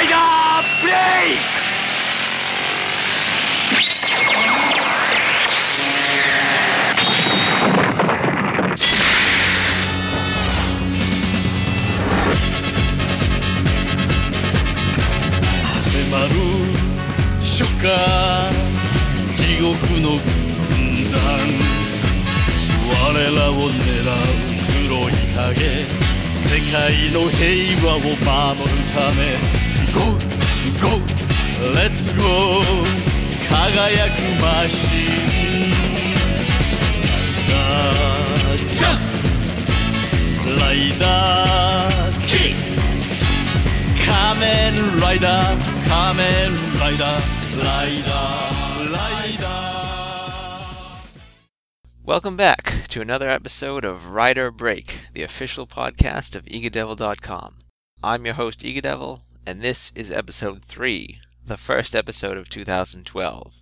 Rider Break! 迫る初夏地獄の軍団我らを狙う黒い影世界の平和を守るため Go! Go! Let's go! 輝くマシンジャンプライダーキック仮面ライダー仮面ライダーライダーライダー Welcome back to another episode of Rider Break, the official podcast of EagaDevil.com. I'm your host EagaDevil, and this is episode 3, the first episode of 2012.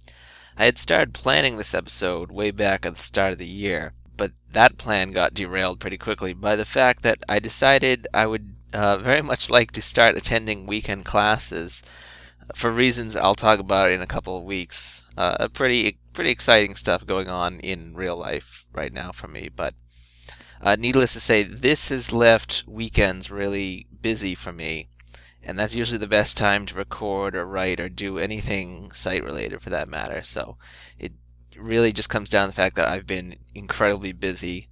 I had started planning this episode way back at the start of the year, but that plan got derailed pretty quickly by the fact that I decided I would very much like to start attending weekend classes for reasons I'll talk about in a couple of weeks. Pretty exciting stuff going on in real life right now for me, but needless to say, this has left weekends really busy for me, and that's usually the best time to record or write or do anything site related for that matter. So it really just comes down to the fact that I've been incredibly busy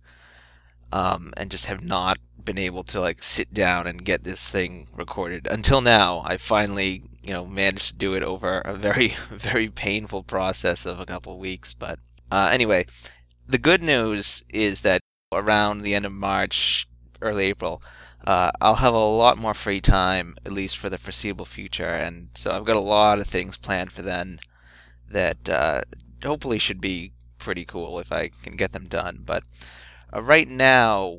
and just have not been able to sit down and get this thing recorded. Until now, I finally managed to do it over a very, very painful process of a couple of weeks. But anyway, the good news is that around the end of March, early April, I'll have a lot more free time, at least for the foreseeable future, and so I've got a lot of things planned for then that hopefully should be pretty cool if I can get them done. But right now,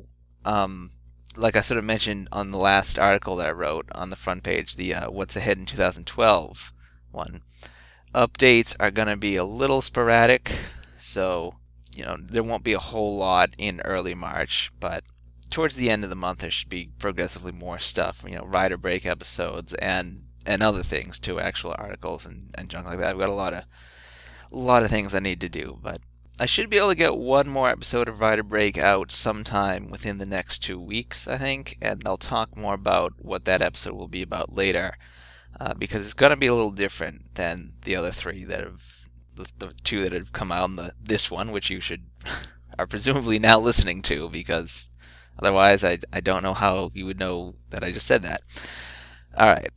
like I sort of mentioned on the last article that I wrote on the front page, the What's Ahead in 2012 one, updates are going to be a little sporadic, so there won't be a whole lot in early March, but towards the end of the month there should be progressively more stuff, Rider Break episodes and other things too, actual articles and junk like that. I've got a lot of things I need to do, but I should be able to get one more episode of Rider Break out sometime within the next 2 weeks, I think, and I'll talk more about what that episode will be about later, because it's going to be a little different than the other three that have, the two that have come out, and this one, which you are presumably now listening to, because otherwise I don't know how you would know that I just said that. Alright.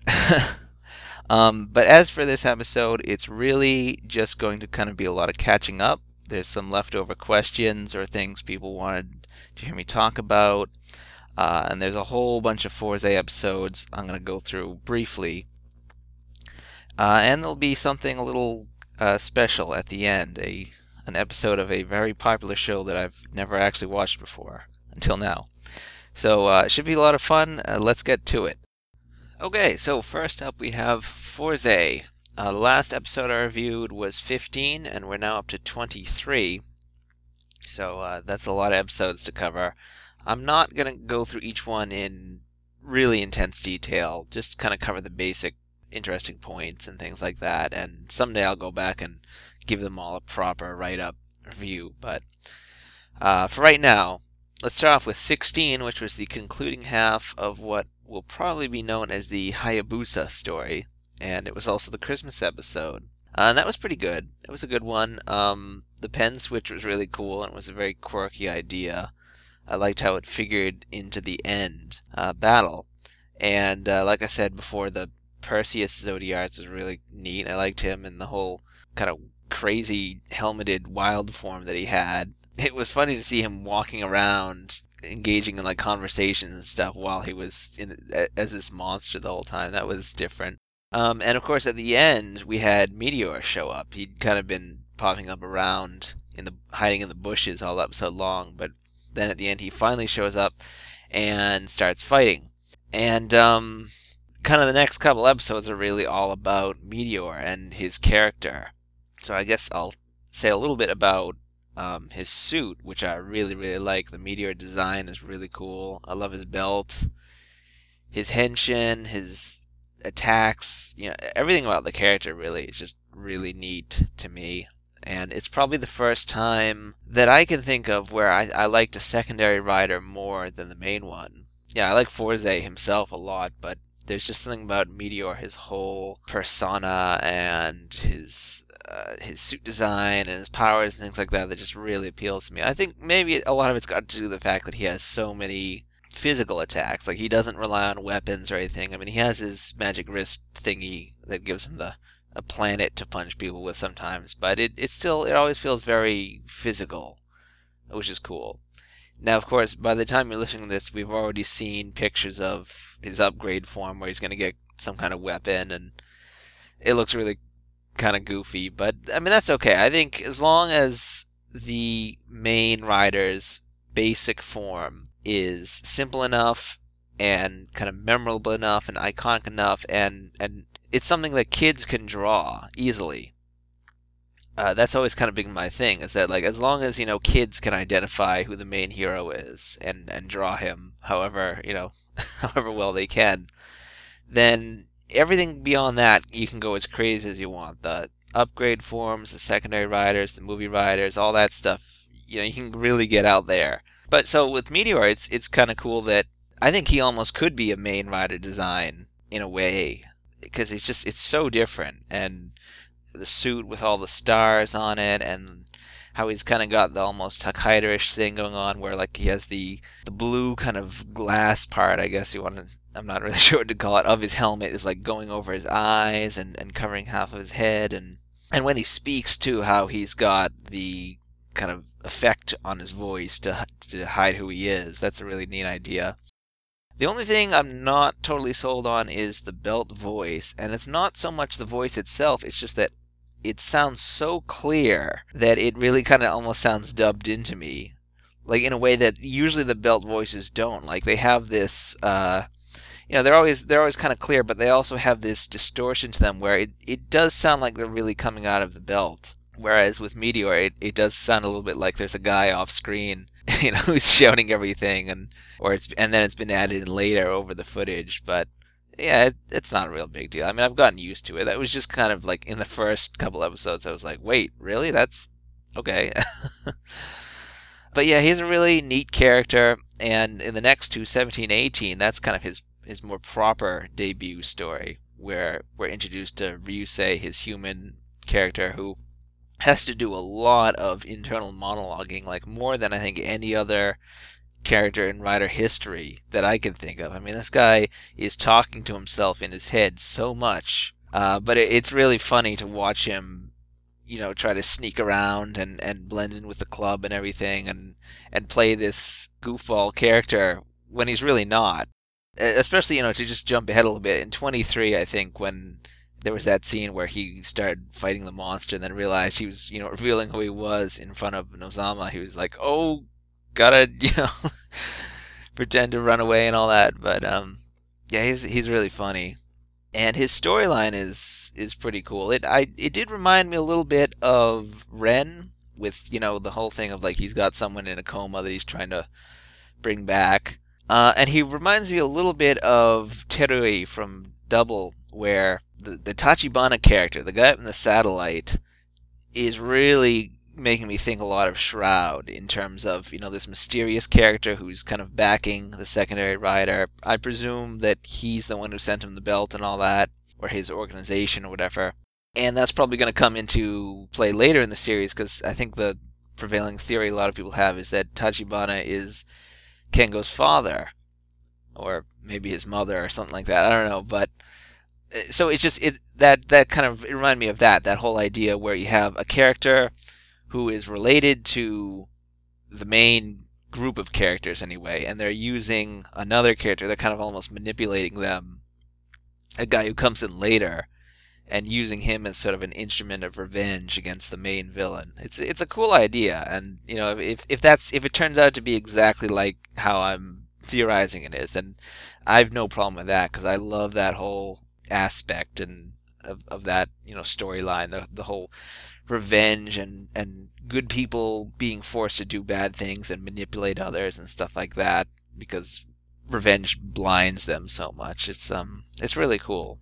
But as for this episode, it's really just going to kind of be a lot of catching up. There's some leftover questions or things people wanted to hear me talk about. And there's a whole bunch of Forza episodes I'm going to go through briefly. And there'll be something a little special at the end, an episode of a very popular show that I've never actually watched before, until now. So it should be a lot of fun. Let's get to it. Okay, so first up we have Forza. The last episode I reviewed was 15, and we're now up to 23. So that's a lot of episodes to cover. I'm not going to go through each one in really intense detail, just kind of cover the basic interesting points and things like that, and someday I'll go back and give them all a proper write-up review. But for right now, let's start off with 16, which was the concluding half of what will probably be known as the Hayabusa story. And it was also the Christmas episode. And that was pretty good. It was a good one. The pen switch was really cool, and it was a very quirky idea. I liked how it figured into the end battle. And like I said before, the Perseus Zodiarts was really neat. I liked him and the whole kind of crazy helmeted wild form that he had. It was funny to see him walking around engaging in conversations and stuff while he was as this monster the whole time. That was different. And of course, at the end, we had Meteor show up. He'd kind of been popping up around, hiding in the bushes all episode long, but then at the end, he finally shows up and starts fighting. And kind of the next couple episodes are really all about Meteor and his character. So I guess I'll say a little bit about his suit, which I really, really like. The Meteor design is really cool. I love his belt, his henshin, his attacks, everything about the character really is just really neat to me. And it's probably the first time that I can think of where I liked a secondary rider more than the main one. Yeah, I like Fourze himself a lot, but there's just something about Meteor, his whole persona and his suit design and his powers and things like that just really appeals to me. I think maybe a lot of it's got to do with the fact that he has so many physical attacks. Like, he doesn't rely on weapons or anything. I mean, he has his magic wrist thingy that gives him a planet to punch people with sometimes, but it always feels very physical, which is cool. Now, of course, by the time you're listening to this, we've already seen pictures of his upgrade form where he's going to get some kind of weapon, and it looks really kind of goofy, but I mean, that's okay. I think as long as the main rider's basic form is simple enough and kind of memorable enough and iconic enough, and it's something that kids can draw easily. That's always kind of been my thing, is that, like, as long as, kids can identify who the main hero is and draw him however, however well they can, then everything beyond that, you can go as crazy as you want. The upgrade forms, the secondary riders, the movie riders, all that stuff, you can really get out there. But so with Meteor, it's kind of cool that I think he almost could be a main rider design in a way, because it's so different, and the suit with all the stars on it, and how he's kind of got the almost Takaido-ish thing going on, where like he has the blue kind of glass part, I guess you want to, I'm not really sure what to call it, of his helmet is like going over his eyes and covering half of his head, and when he speaks too, how he's got the kind of effect on his voice to hide who he is. That's a really neat idea. The only thing I'm not totally sold on is the belt voice, and it's not so much the voice itself, it's just that it sounds so clear that it really kind of almost sounds dubbed into me, like in a way that usually the belt voices don't. Like, they have this, they're always kind of clear, but they also have this distortion to them where it does sound like they're really coming out of the belt. Whereas with Meteor, it does sound a little bit like there's a guy off screen, who's shouting everything, and then it's been added in later over the footage. But yeah, it's not a real big deal. I mean, I've gotten used to it. That was just kind of like in the first couple episodes, I was like, wait, really? That's okay. But yeah, he's a really neat character, and in the next two, 17-18, that's kind of his more proper debut story, where we're introduced to Ryusei, his human character, who has to do a lot of internal monologuing, like more than I think any other character in Rider history that I can think of. I mean, this guy is talking to himself in his head so much, but it's really funny to watch him, try to sneak around and blend in with the club and everything, and play this goofball character when he's really not. Especially, to just jump ahead a little bit, in 23, I think, when there was that scene where he started fighting the monster and then realized he was, revealing who he was in front of Nozama. He was like, oh, gotta, pretend to run away and all that. But, yeah, he's really funny. And his storyline is pretty cool. It did remind me a little bit of Ren, with, the whole thing of, like, he's got someone in a coma that he's trying to bring back. And he reminds me a little bit of Terui from Double, where the Tachibana character, the guy up in the satellite, is really making me think a lot of Shroud in terms of, this mysterious character who's kind of backing the secondary rider. I presume that he's the one who sent him the belt and all that, or his organization or whatever. And that's probably going to come into play later in the series, because I think the prevailing theory a lot of people have is that Tachibana is Kengo's father, or maybe his mother or something like that. I don't know, but so it's just that kind of, it reminded me of that whole idea where you have a character who is related to the main group of characters anyway, and they're using another character, they're kind of almost manipulating them, a guy who comes in later, and using him as sort of an instrument of revenge against the main villain. It's a cool idea, and if it turns out to be exactly like how I'm theorizing it is, then I've no problem with that, because I love that whole aspect and of that storyline, the whole revenge and good people being forced to do bad things and manipulate others and stuff like that because revenge blinds them so much. It's really cool.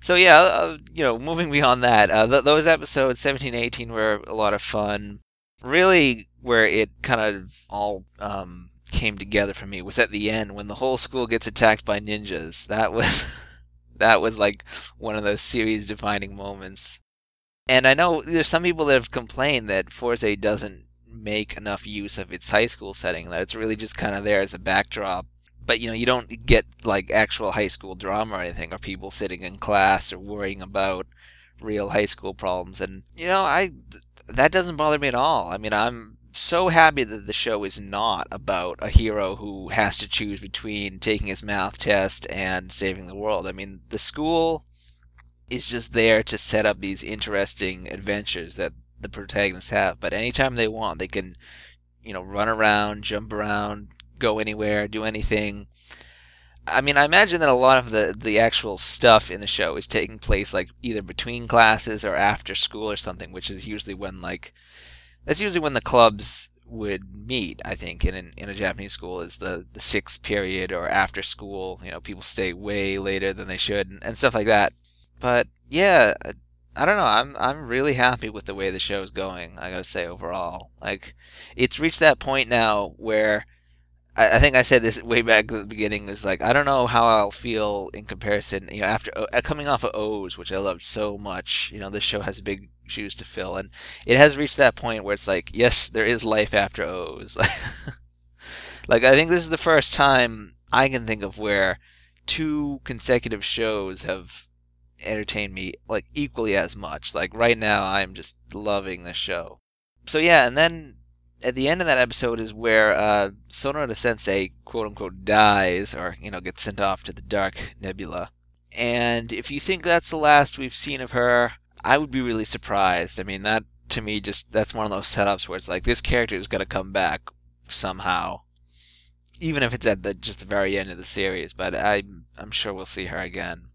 So yeah, moving beyond that, those episodes 17, 18 were a lot of fun. Really, where it kind of all came together for me was at the end when the whole school gets attacked by ninjas. That was that was like one of those series defining moments. And I know there's some people that have complained that Forza doesn't make enough use of its high school setting, that it's really just kind of there as a backdrop. But you don't get like actual high school drama or anything, or people sitting in class or worrying about real high school problems. And that doesn't bother me at all. I mean, I'm so happy that the show is not about a hero who has to choose between taking his math test and saving the world. I mean, the school is just there to set up these interesting adventures that the protagonists have. But anytime they want, they can, run around, jump around, go anywhere, do anything. I mean, I imagine that a lot of the actual stuff in the show is taking place like either between classes or after school or something, which is usually when that's usually when the clubs would meet. I think in a Japanese school is the sixth period or after school. People stay way later than they should and stuff like that. But yeah, I don't know. I'm really happy with the way the show's going. I gotta say overall, like it's reached that point now where I think I said this way back at the beginning. Is like I don't know how I'll feel in comparison. After coming off of O's, which I loved so much. This show has big shoes to fill, and it has reached that point where it's like, yes, there is life after O's. Like I think this is the first time I can think of where two consecutive shows have entertained me like equally as much. Like right now, I'm just loving this show. So yeah, and then at the end of that episode is where Sonoda Sensei, quote unquote, dies or gets sent off to the Dark Nebula. And if you think that's the last we've seen of her, I would be really surprised. I mean, that to me that's one of those setups where it's like this character is going to come back somehow, even if it's at just the very end of the series. But I'm sure we'll see her again.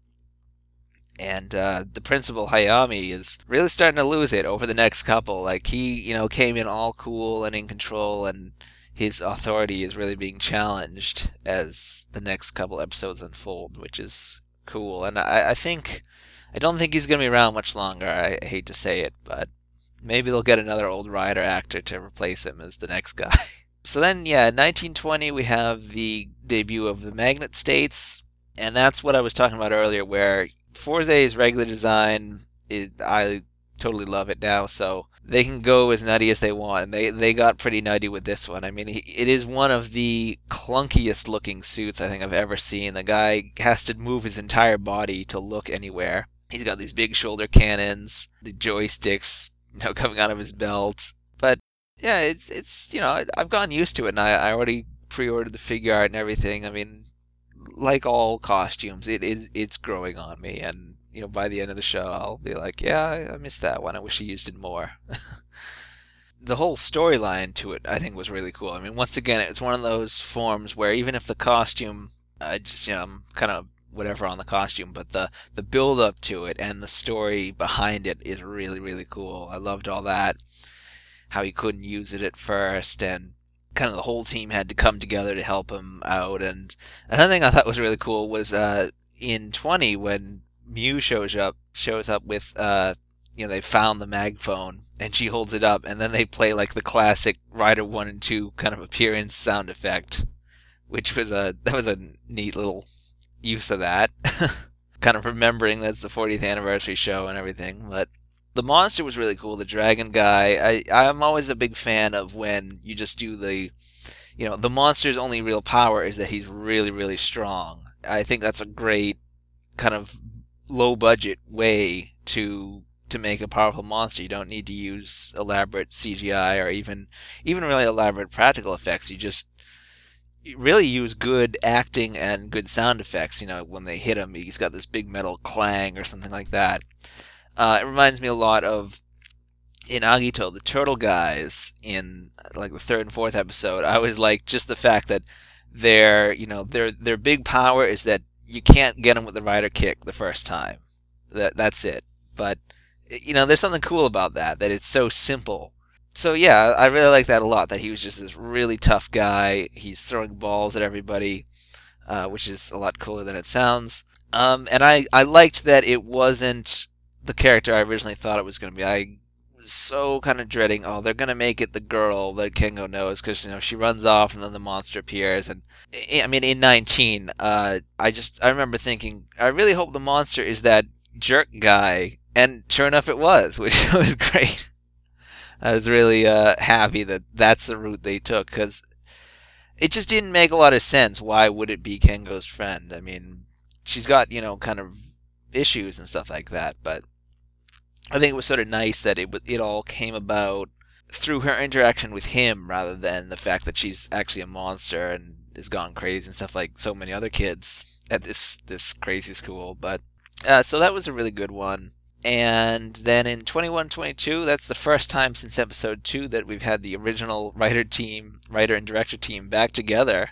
And the principal, Hayami, is really starting to lose it over the next couple. Like, he, came in all cool and in control, and his authority is really being challenged as the next couple episodes unfold, which is cool. And I don't think he's going to be around much longer. I hate to say it, but maybe they'll get another old Rider actor to replace him as the next guy. So then, yeah, in 1920, we have the debut of the Magnet States, and that's what I was talking about earlier, where Forze's regular design, I totally love it now, so they can go as nutty as they want, and they got pretty nutty with this one. I mean, it is one of the clunkiest looking suits I think I've ever seen. The guy has to move his entire body to look anywhere. He's got these big shoulder cannons, the joysticks, coming out of his belt. But yeah, it's I've gotten used to it, and I already pre-ordered the figure art and everything. I mean, like all costumes, it's growing on me, and by the end of the show I'll be like, yeah, I missed that one, I wish I used it more. The whole storyline to it I think was really cool. I mean, once again, it's one of those forms where even if the costume I'm kind of whatever on the costume, but the build up to it and the story behind it is really, really cool. I loved all that, how he couldn't use it at first, and kind of the whole team had to come together to help him out. And another thing I thought was really cool was in 20 when Mew shows up with they found the mag phone and she holds it up, and then they play like the classic Rider 1 and 2 kind of appearance sound effect, which was a neat little use of that. Kind of remembering that's the 40th anniversary show and everything. But the monster was really cool. The dragon guy. I'm always a big fan of when you just do the monster's only real power is that he's really, really strong. I think that's a great kind of low budget way to make a powerful monster. You don't need to use elaborate CGI or even really elaborate practical effects. You really use good acting and good sound effects. When they hit him, he's got this big metal clang or something like that. It reminds me a lot of in Agito, the turtle guys in like the third and fourth episode. I always like just the fact that their big power is that you can't get them with the rider kick the first time. That's it. But there's something cool about that it's so simple. So yeah, I really like that a lot, that he was just this really tough guy. He's throwing balls at everybody, which is a lot cooler than it sounds. And I liked that it wasn't the character I originally thought it was going to be. I was so kind of dreading, oh, they're going to make it the girl that Kengo knows, because she runs off and then the monster appears. And I mean, in 19, I remember thinking, I really hope the monster is that jerk guy, and sure enough, it was, which was great. I was really happy that that's the route they took, because it just didn't make a lot of sense. Why would it be Kengo's friend? I mean, she's got, kind of issues and stuff like that, but I think it was sort of nice that it all came about through her interaction with him rather than the fact that she's actually a monster and is gone crazy and stuff like so many other kids at this crazy school. But so that was a really good one. And then in 21-22, that's the first time since episode 2 that we've had the original writer and director team back together.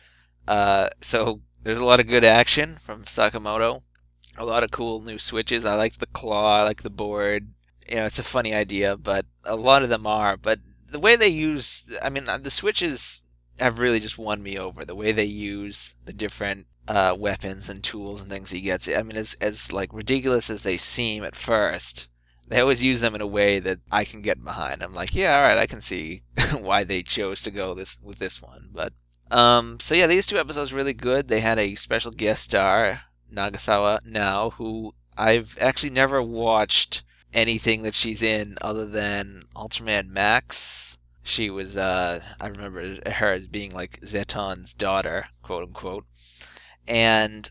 So there's a lot of good action from Sakamoto. A lot of cool new switches. I liked the claw, I like the board. It's a funny idea, but a lot of them are. But the way they use, the switches have really just won me over. The way they use the different weapons and tools and things he gets. I mean, as like ridiculous as they seem at first, they always use them in a way that I can get behind. I'm like, yeah, all right, I can see why they chose to go with this one. But so yeah, these 2 episodes were really good. They had a special guest star, Nagasawa Now, who I've actually never watched anything that she's in other than Ultraman Max. She was, I remember her as being like Zeton's daughter, quote unquote. And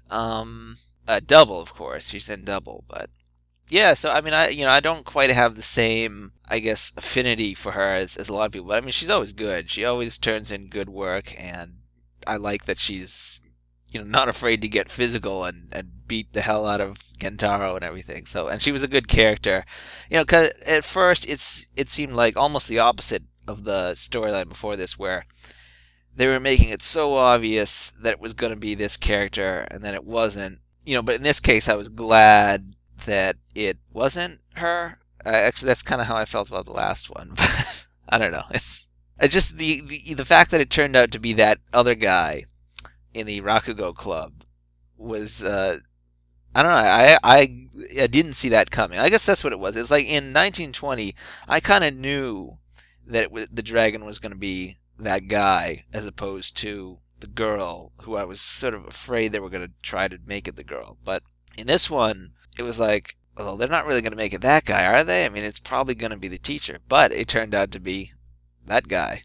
Double, of course, she's in Double. But yeah, so I mean, I don't quite have the same, I guess, affinity for her as a lot of people. But I mean, she's always good. She always turns in good work, and I like that she's not afraid to get physical and beat the hell out of Kentaro and everything. So, and she was a good character. Cause at first it seemed like almost the opposite of the storyline before this, where they were making it so obvious that it was going to be this character, and then it wasn't. But in this case, I was glad that it wasn't her. Actually, that's kind of how I felt about the last one. But I don't know. It's just the fact that it turned out to be that other guy in the Rakugo Club was, I don't know, I didn't see that coming. I guess that's what it was. It's like in 1920, I kind of knew that the dragon was going to be that guy as opposed to the girl, who I was sort of afraid they were going to try to make it the girl. But in this one, it was like, well, they're not really going to make it that guy, are they? I mean, it's probably going to be the teacher. But it turned out to be that guy.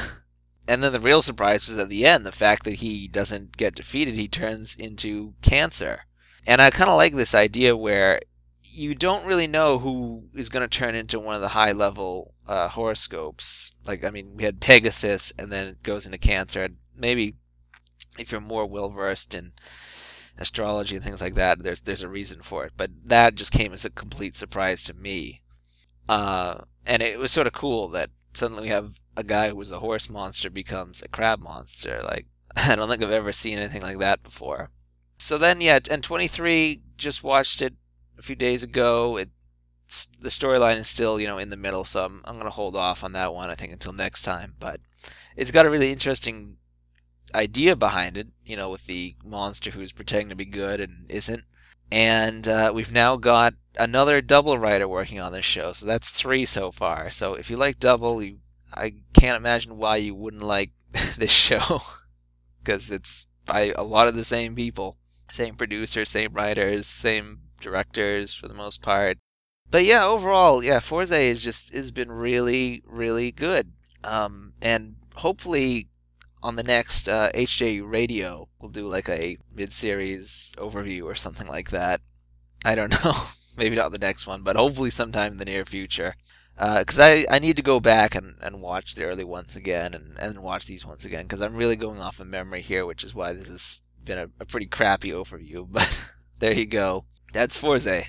And then the real surprise was at the end, the fact that he doesn't get defeated, he turns into cancer. And I kind of like this idea where you don't really know who is going to turn into one of the high-level horoscopes. Like, I mean, we had Pegasus, and then it goes into Cancer. And maybe if you're more well-versed in astrology and things like that, there's a reason for it. But that just came as a complete surprise to me. And it was sort of cool that suddenly we have a guy who was a horse monster becomes a crab monster. Like, I don't think I've ever seen anything like that before. So then, yeah, and 23, just watched it a few days ago. The storyline is still, in the middle, so I'm going to hold off on that one, I think, until next time. But it's got a really interesting idea behind it, with the monster who's pretending to be good and isn't. And we've now got another Double writer working on this show, so that's 3 so far. So if you like Double, I can't imagine why you wouldn't like this show, because it's by a lot of the same people. Same producers, same writers, same directors for the most part. But yeah, overall, yeah, Fourze has been really, really good. And hopefully on the next HJ Radio, we'll do like a mid-series overview or something like that. I don't know. Maybe not the next one, but hopefully sometime in the near future. Because I need to go back and watch the early ones again and watch these ones again, because I'm really going off of memory here, which is why this has been a pretty crappy overview. But there you go. That's Fourze.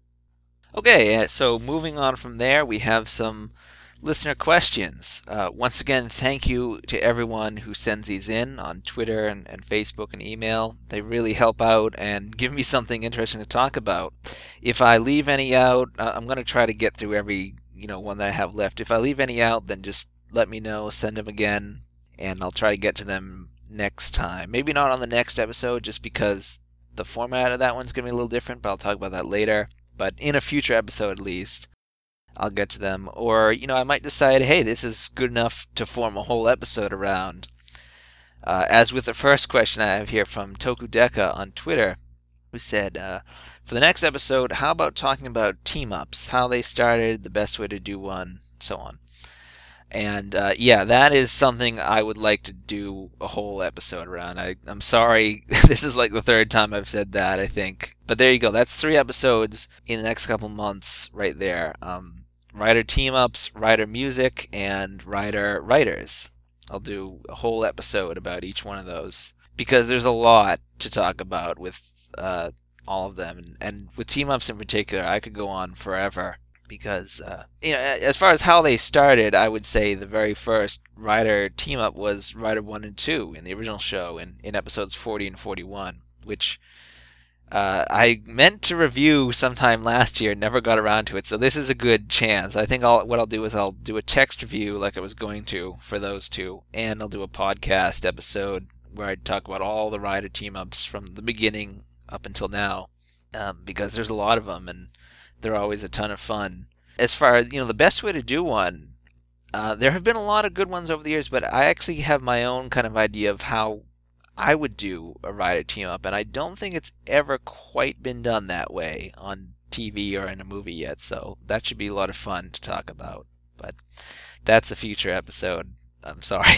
Okay, so moving on from there, we have some listener questions. Once again, thank you to everyone who sends these in on Twitter and Facebook and email. They really help out and give me something interesting to talk about. If I leave any out, I'm going to try to get through every one that I have left. If I leave any out, then just let me know, send them again, and I'll try to get to them next time. Maybe not on the next episode, just because the format of that one's going to be a little different, but I'll talk about that later. But in a future episode at least, I'll get to them. Or, I might decide, hey, this is good enough to form a whole episode around. As with the first question I have here from Tokudeka on Twitter, who said, for the next episode, how about talking about team-ups, how they started, the best way to do one, so on. And yeah, that is something I would like to do a whole episode around. I'm sorry, this is like the third time I've said that, I think. But there you go, that's 3 episodes in the next couple months right there. Writer team-ups, writer music, and writers. I'll do a whole episode about each one of those, because there's a lot to talk about with all of them. And with team-ups in particular, I could go on forever. Because, as far as how they started, I would say the very first writer team-up was Writer 1 and 2 in the original show in episodes 40 and 41, which I meant to review sometime last year, never got around to it, so this is a good chance. I think what I'll do is I'll do a text review like I was going to for those two, and I'll do a podcast episode where I talk about all the writer team-ups from the beginning up until now, because there's a lot of them, and they're always a ton of fun. As far as, the best way to do one, there have been a lot of good ones over the years, but I actually have my own kind of idea of how I would do a writer team-up, and I don't think it's ever quite been done that way on TV or in a movie yet, so that should be a lot of fun to talk about. But that's a future episode. I'm sorry.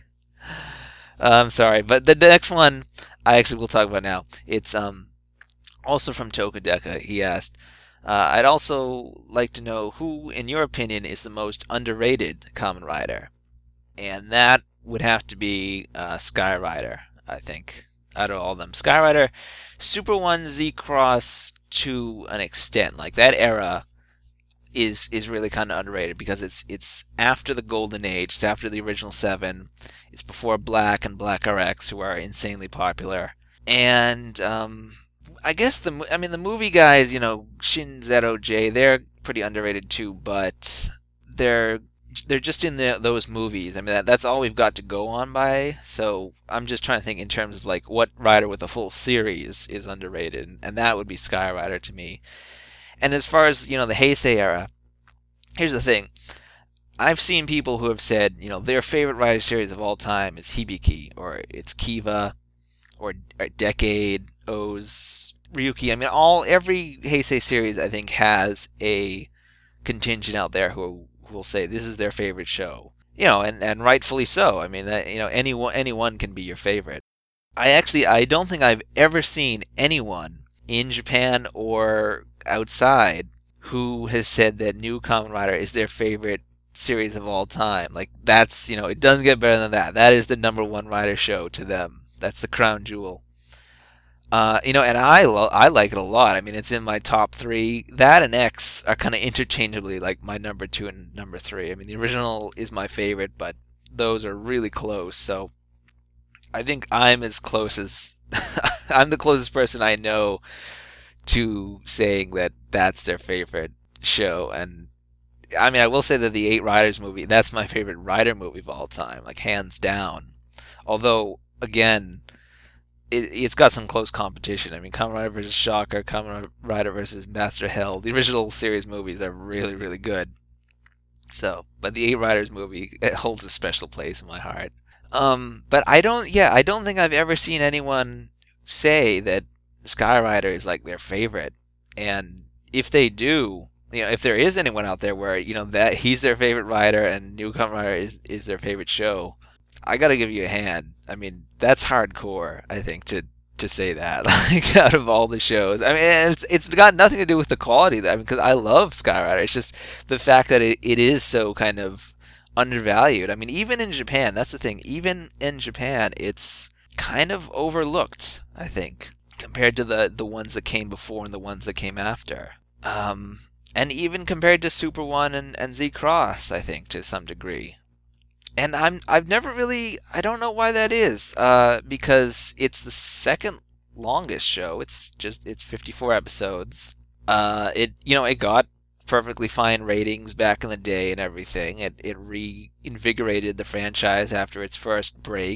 I'm sorry, but the next one I actually will talk about now. It's also from Tokudeka. He asked, I'd also like to know who, in your opinion, is the most underrated Kamen Rider. And that would have to be Sky Rider, I think, out of all of them. Sky Rider, Super 1, Z-Cross to an extent. Like, that era is really kind of underrated because it's after the Golden Age. It's after the original 7. It's before Black and Black RX, who are insanely popular. And I guess the movie guys, Shin Zero J, they're pretty underrated too, but they're just in those movies. I mean, that's all we've got to go on by. So I'm just trying to think in terms of like what rider with a full series is underrated, and that would be Sky Rider to me. And as far as the Heisei era, here's the thing: I've seen people who have said their favorite rider series of all time is Hibiki, or it's Kiva, or Decade, O's, Ryuki. I mean, every Heisei series I think has a contingent out there who will say this is their favorite show. And rightfully so. I mean, that anyone can be your favorite. I don't think I've ever seen anyone in Japan or outside who has said that New Kamen Rider is their favorite series of all time. Like, that's, it doesn't get better than that. That is the number one rider show to them. That's the crown jewel. And I like it a lot. I mean, it's in my top 3. That and X are kind of interchangeably like my number 2 and number 3. I mean, the original is my favorite, but those are really close. So I think I'm as close as I'm the closest person I know to saying that that's their favorite show. And I mean, I will say that the 8 Riders movie, that's my favorite rider movie of all time, like hands down. Although, again, it's got some close competition. I mean, Kamen Rider vs. Shocker, Kamen Rider vs. Master Hell, the original series movies are really, really good. So, but the 8 Riders movie, it holds a special place in my heart. But I don't think I've ever seen anyone say that Sky Rider is like their favorite. And if they do, if there is anyone out there where, that he's their favorite rider and New Kamen Rider is their favorite show, I gotta give you a hand. I mean, that's hardcore, I think, to say that, like, out of all the shows. I mean, it's got nothing to do with the quality, because I love Sky Rider. It's just the fact that it is so kind of undervalued. I mean, even in Japan, that's the thing. Even in Japan, it's kind of overlooked, I think, compared to the ones that came before and the ones that came after. And even compared to Super 1 and Z-Cross, I think, to some degree. And I've never really, I don't know why that is, because it's the second longest show. It's 54 episodes. It got perfectly fine ratings back in the day and everything. It reinvigorated the franchise after its first break.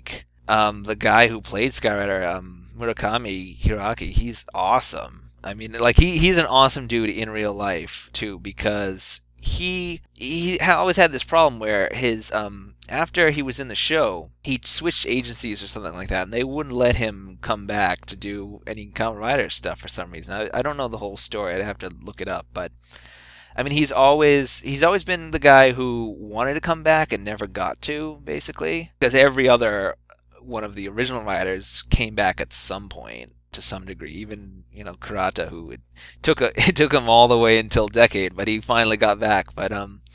the guy who played Skyrider, Murakami Hiroaki, he's awesome. I mean, like he's an awesome dude in real life too, because he always had this problem where his after he was in the show, he switched agencies or something like that, and they wouldn't let him come back to do any Kamen Rider stuff for some reason. I don't know the whole story. I'd have to look it up, but I mean, he's always been the guy who wanted to come back and never got to, basically, because every other one of the original writers came back at some point to some degree. Even Kurata, who it took him all the way until Decade, but he finally got back. But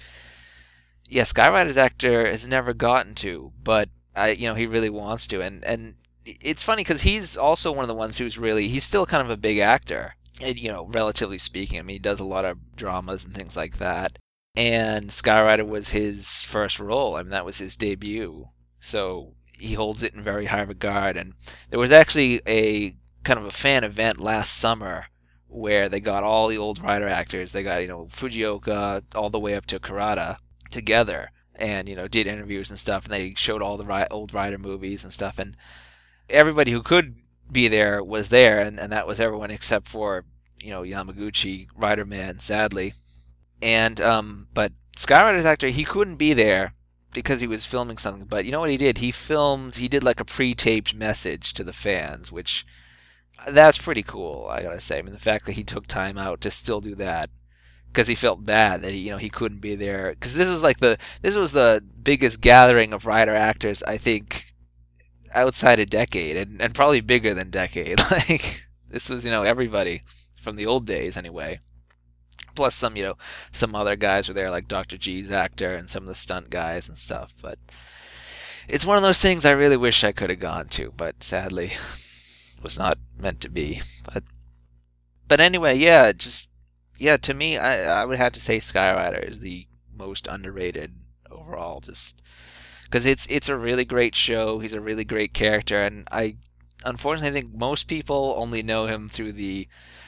yeah, Skyrider's actor has never gotten to, but he really wants to, and it's funny because he's also one of the ones he's still kind of a big actor, relatively speaking. I mean, he does a lot of dramas and things like that, and Skyrider was his first role. I mean, that was his debut, so he holds it in very high regard. And there was actually a kind of a fan event last summer where they got all the old Rider actors. They got Fujioka all the way up to Kurata together, and did interviews and stuff, and they showed all the old Rider movies and stuff, and everybody who could be there was there, and that was everyone except for Yamaguchi, Rider Man, sadly. And but Skyrider's actor, he couldn't be there because he was filming something. But you know what he did? He did like a pre-taped message to the fans, which that's pretty cool, I gotta say. I mean, the fact that he took time out to still do that, because he felt bad that he couldn't be there, because this was the biggest gathering of Rider actors, I think, outside of Decade, and probably bigger than Decade. Like, this was everybody from the old days anyway. Plus some other guys were there, like Dr. G's actor and some of the stunt guys and stuff. But it's one of those things I really wish I could have gone to, but sadly was not meant to be. But anyway, to me, I would have to say Skyrider is the most underrated overall, just because it's a really great show. He's a really great character, and I unfortunately think most people only know him through the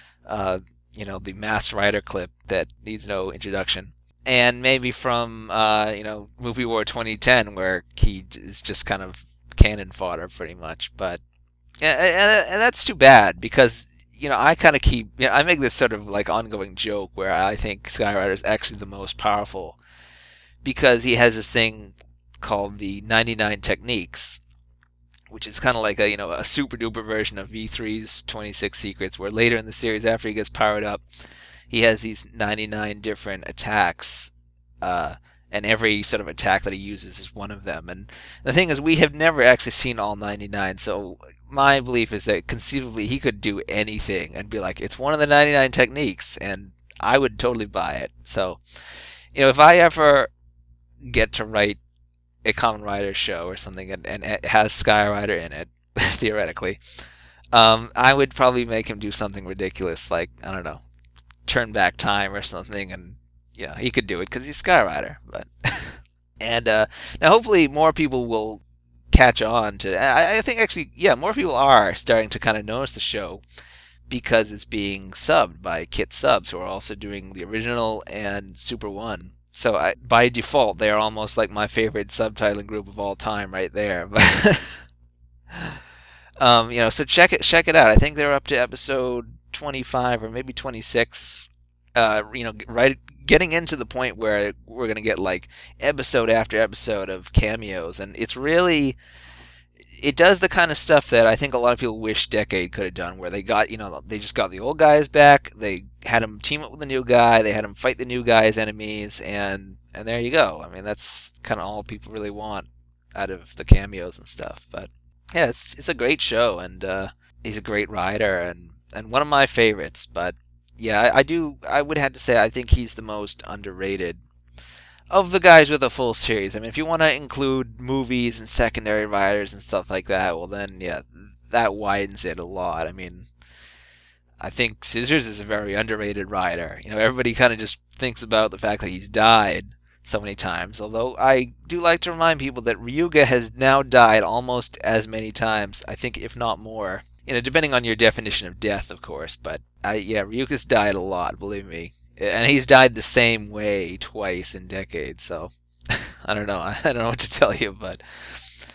the Masked Rider clip that needs no introduction, and maybe from Movie War 2010, where he is just kind of cannon fodder pretty much. But and that's too bad, because I kind of I make this sort of like ongoing joke where I think Skyrider is actually the most powerful, because he has this thing called the 99 Techniques, which is kind of like a super duper version of V3's 26 Secrets, where later in the series, after he gets powered up, he has these 99 different attacks, and every sort of attack that he uses is one of them. And the thing is, we have never actually seen all 99, so my belief is that conceivably he could do anything and be like, it's one of the 99 techniques, and I would totally buy it. So, if I ever get to write a Kamen Rider show or something, and it has Skyrider in it, theoretically, I would probably make him do something ridiculous, like, I don't know, turn back time or something, and he could do it because he's Skyrider. But and now hopefully more people will catch on to. I think actually, more people are starting to kind of notice the show, because it's being subbed by Kit Subs, who are also doing the original and Super One. So by default, they're almost like my favorite subtitling group of all time, right there. But so check it out. I think they're up to episode 25 or maybe 26. Right, getting into the point where we're gonna get like episode after episode of cameos, and it does the kind of stuff that I think a lot of people wish Decade could have done, where they just got the old guys back, they had him team up with the new guy, they had him fight the new guy's enemies, and there you go. I mean, that's kind of all people really want out of the cameos and stuff. But yeah, it's a great show, and he's a great rider, and one of my favorites. But yeah, I would have to say I think he's the most underrated of the guys with a full series. I mean, if you want to include movies and secondary riders and stuff like that, well then, yeah, that widens it a lot. I mean, I think Scissors is a very underrated rider. Everybody kind of just thinks about the fact that he's died so many times, although I do like to remind people that Ryuga has now died almost as many times, I think, if not more. Depending on your definition of death, of course, but Ryuga's died a lot, believe me. And he's died the same way twice in Decades, so I don't know. I don't know what to tell you, but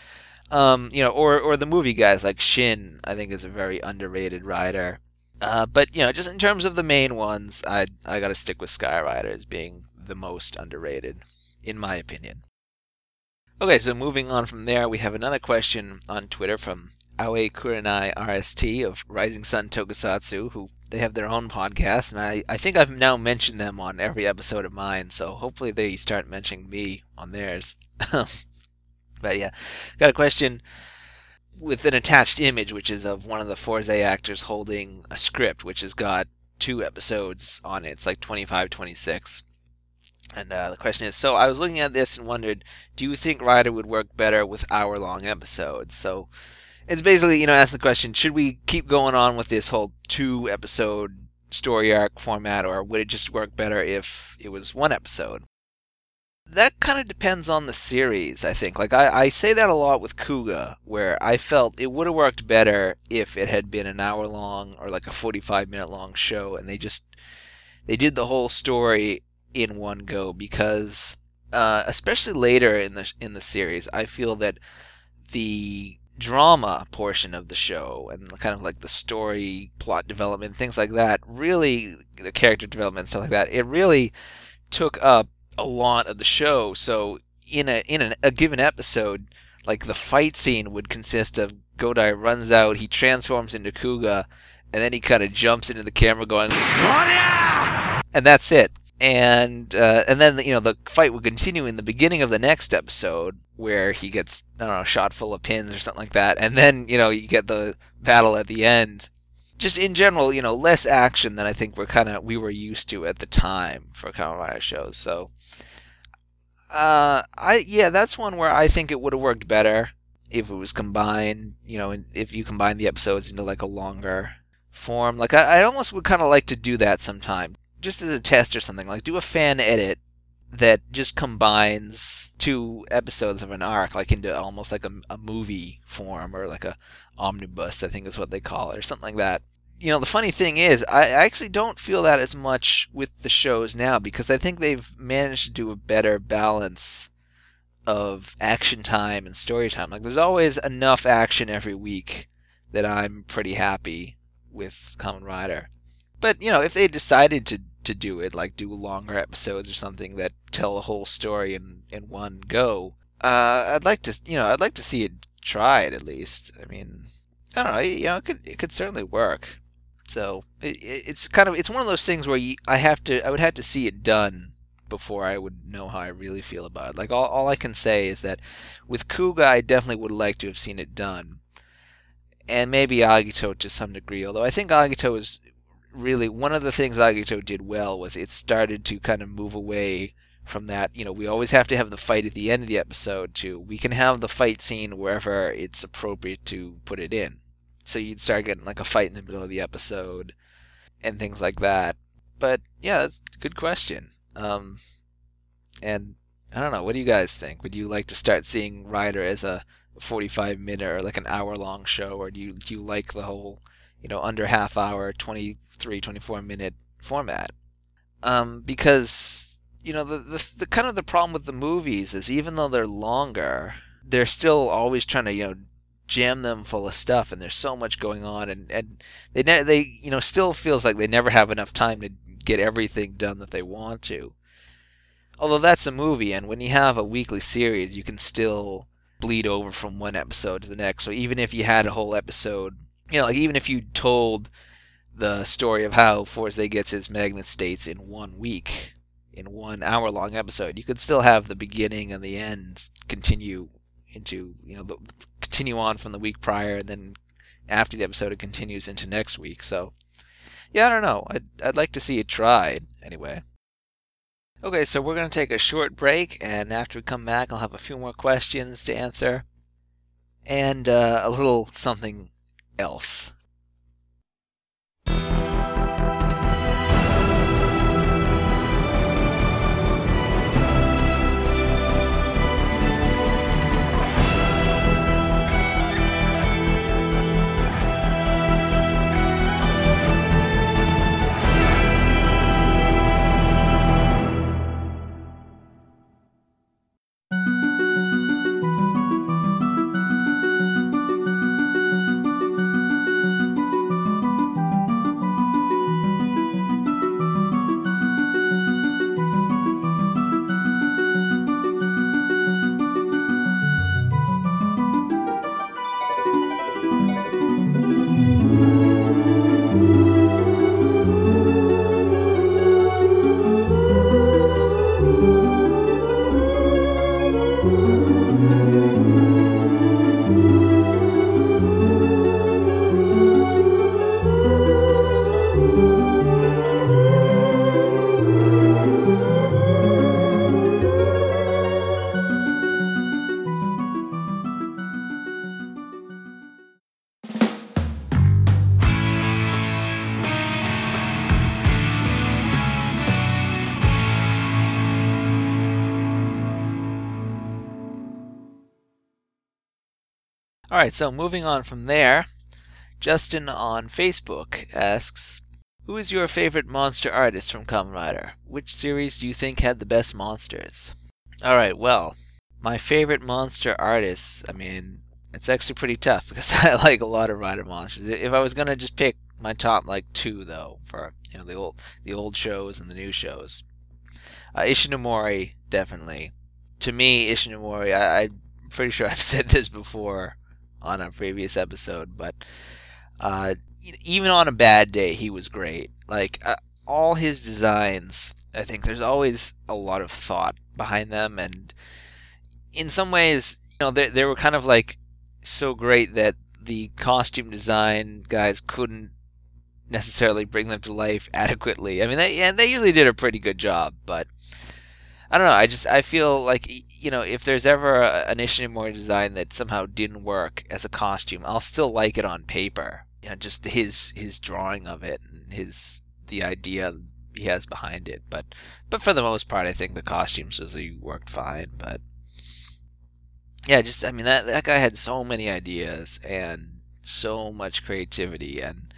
Or the movie guys like Shin, I think is a very underrated writer. But just in terms of the main ones, I gotta stick with Skyrider as being the most underrated, in my opinion. Okay, so moving on from there, we have another question on Twitter from Aoi Kurenai RST of Rising Sun Tokusatsu, who they have their own podcast, and I think I've now mentioned them on every episode of mine, so hopefully they start mentioning me on theirs. But yeah, got a question with an attached image, which is of one of the Fourze actors holding a script, which has got 2 episodes on it. It's like 25, 26. And the question is, so I was looking at this and wondered, do you think Rider would work better with hour-long episodes? So it's basically, ask the question, should we keep going on with this whole 2-episode story arc format, or would it just work better if it was 1 episode? That kind of depends on the series, I think. Like, I say that a lot with Kuga, where I felt it would have worked better if it had been an hour-long or like a 45-minute-long show, and they did the whole story in one go, because especially later in the series, I feel that the drama portion of the show and kind of like the story, plot development, things like that, really, the character development, stuff like that, it really took up a lot of the show. So in a given episode, like the fight scene would consist of Godai runs out, he transforms into Kuga, and then he kind of jumps into the camera going, and that's it. And then the fight would continue in the beginning of the next episode, where he gets, I don't know, shot full of pins or something like that, and then you get the battle at the end. Just in general, less action than I think we were used to at the time for Kamen Rider shows. So, that's one where I think it would have worked better if it was combined. If you combine the episodes into like a longer form. Like I almost would kind of like to do that sometime, just as a test or something. Like do a fan edit that just combines 2 episodes of an arc, like into almost like a movie form, or like a omnibus, I think is what they call it, or something like that. The funny thing is, I actually don't feel that as much with the shows now, because I think they've managed to do a better balance of action time and story time. Like, there's always enough action every week that I'm pretty happy with Kamen Rider. But, if they decided to do it, like do longer episodes or something that tell the whole story in one go, I'd like to see it tried at least. I mean, I don't know, it could certainly work. So it's one of those things where I would have to see it done before I would know how I really feel about it. Like all I can say is that with Kuga, I definitely would like to have seen it done, and maybe Agito to some degree. Although I think Agito is really one of the things Agito did well was it started to kind of move away from that. We always have to have the fight at the end of the episode. We can have the fight scene wherever it's appropriate to put it in. So you'd start getting like a fight in the middle of the episode and things like that. But yeah, that's a good question. And I don't know, what do you guys think? Would you like to start seeing Rider as a 45-minute or like an hour-long show, or do you like the whole, under half hour, 23, 24-minute format? Because the kind of the problem with the movies is, even though they're longer, they're still always trying to jam them full of stuff, and there's so much going on, and they still feels like they never have enough time to get everything done that they want to. Although that's a movie, and when you have a weekly series, you can still bleed over from one episode to the next. So even if you had a whole episode, like even if you told the story of how Fourze gets his magnet states in 1 week, in 1 hour-long episode, you could still have the beginning and the end continue into, continue on from the week prior, and then after the episode it continues into next week. So yeah, I don't know, I'd like to see it tried anyway. Okay, so we're going to take a short break, and after we come back I'll have a few more questions to answer and a little something else. Alright, so moving on from there, Justin on Facebook asks, who is your favorite monster artist from Kamen Rider? Which series do you think had the best monsters? Alright, well, my favorite monster artists, I mean, it's actually pretty tough because I like a lot of Rider monsters. If I was gonna just pick my top like two though, for the old shows and the new shows, Ishinomori definitely. To me, Ishinomori, I'm pretty sure I've said this before on a previous episode, but even on a bad day, he was great. Like all his designs, I think there's always a lot of thought behind them, and in some ways, they were kind of like so great that the costume design guys couldn't necessarily bring them to life adequately. I mean, they usually did a pretty good job, but I don't know. I feel like if there's ever an Ishinomori design that somehow didn't work as a costume, I'll still like it on paper. Just his drawing of it and the idea he has behind it. But for the most part, I think the costumes usually worked fine. But yeah, I mean that guy had so many ideas and so much creativity, and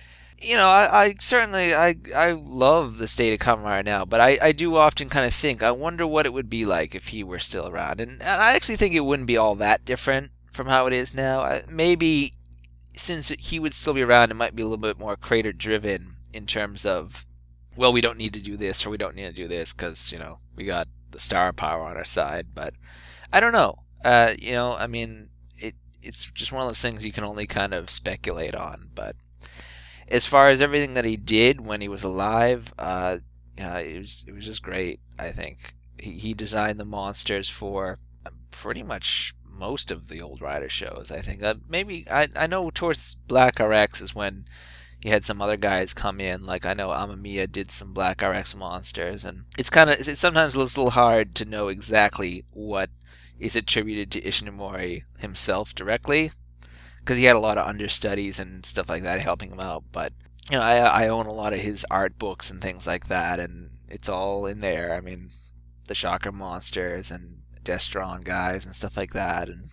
I certainly I love the state of Kamen Rider now, but I do often kind of think, I wonder what it would be like if he were still around, and I actually think it wouldn't be all that different from how it is now. Maybe since he would still be around, it might be a little bit more creator driven in terms of, well, we don't need to do this or we don't need to do this because we got the star power on our side. But I don't know. I mean, it's just one of those things you can only kind of speculate on. But as far as everything that he did when he was alive, it was just great. I think he designed the monsters for pretty much most of the old Rider shows. I think maybe I know towards Black RX is when you had some other guys come in. Like I know Amamiya did some Black RX monsters, and it sometimes looks a little hard to know exactly what is attributed to Ishinomori himself directly, because he had a lot of understudies and stuff like that helping him out. But I own a lot of his art books and things like that, and it's all in there. I mean, the Shocker monsters and Destron guys and stuff like that. And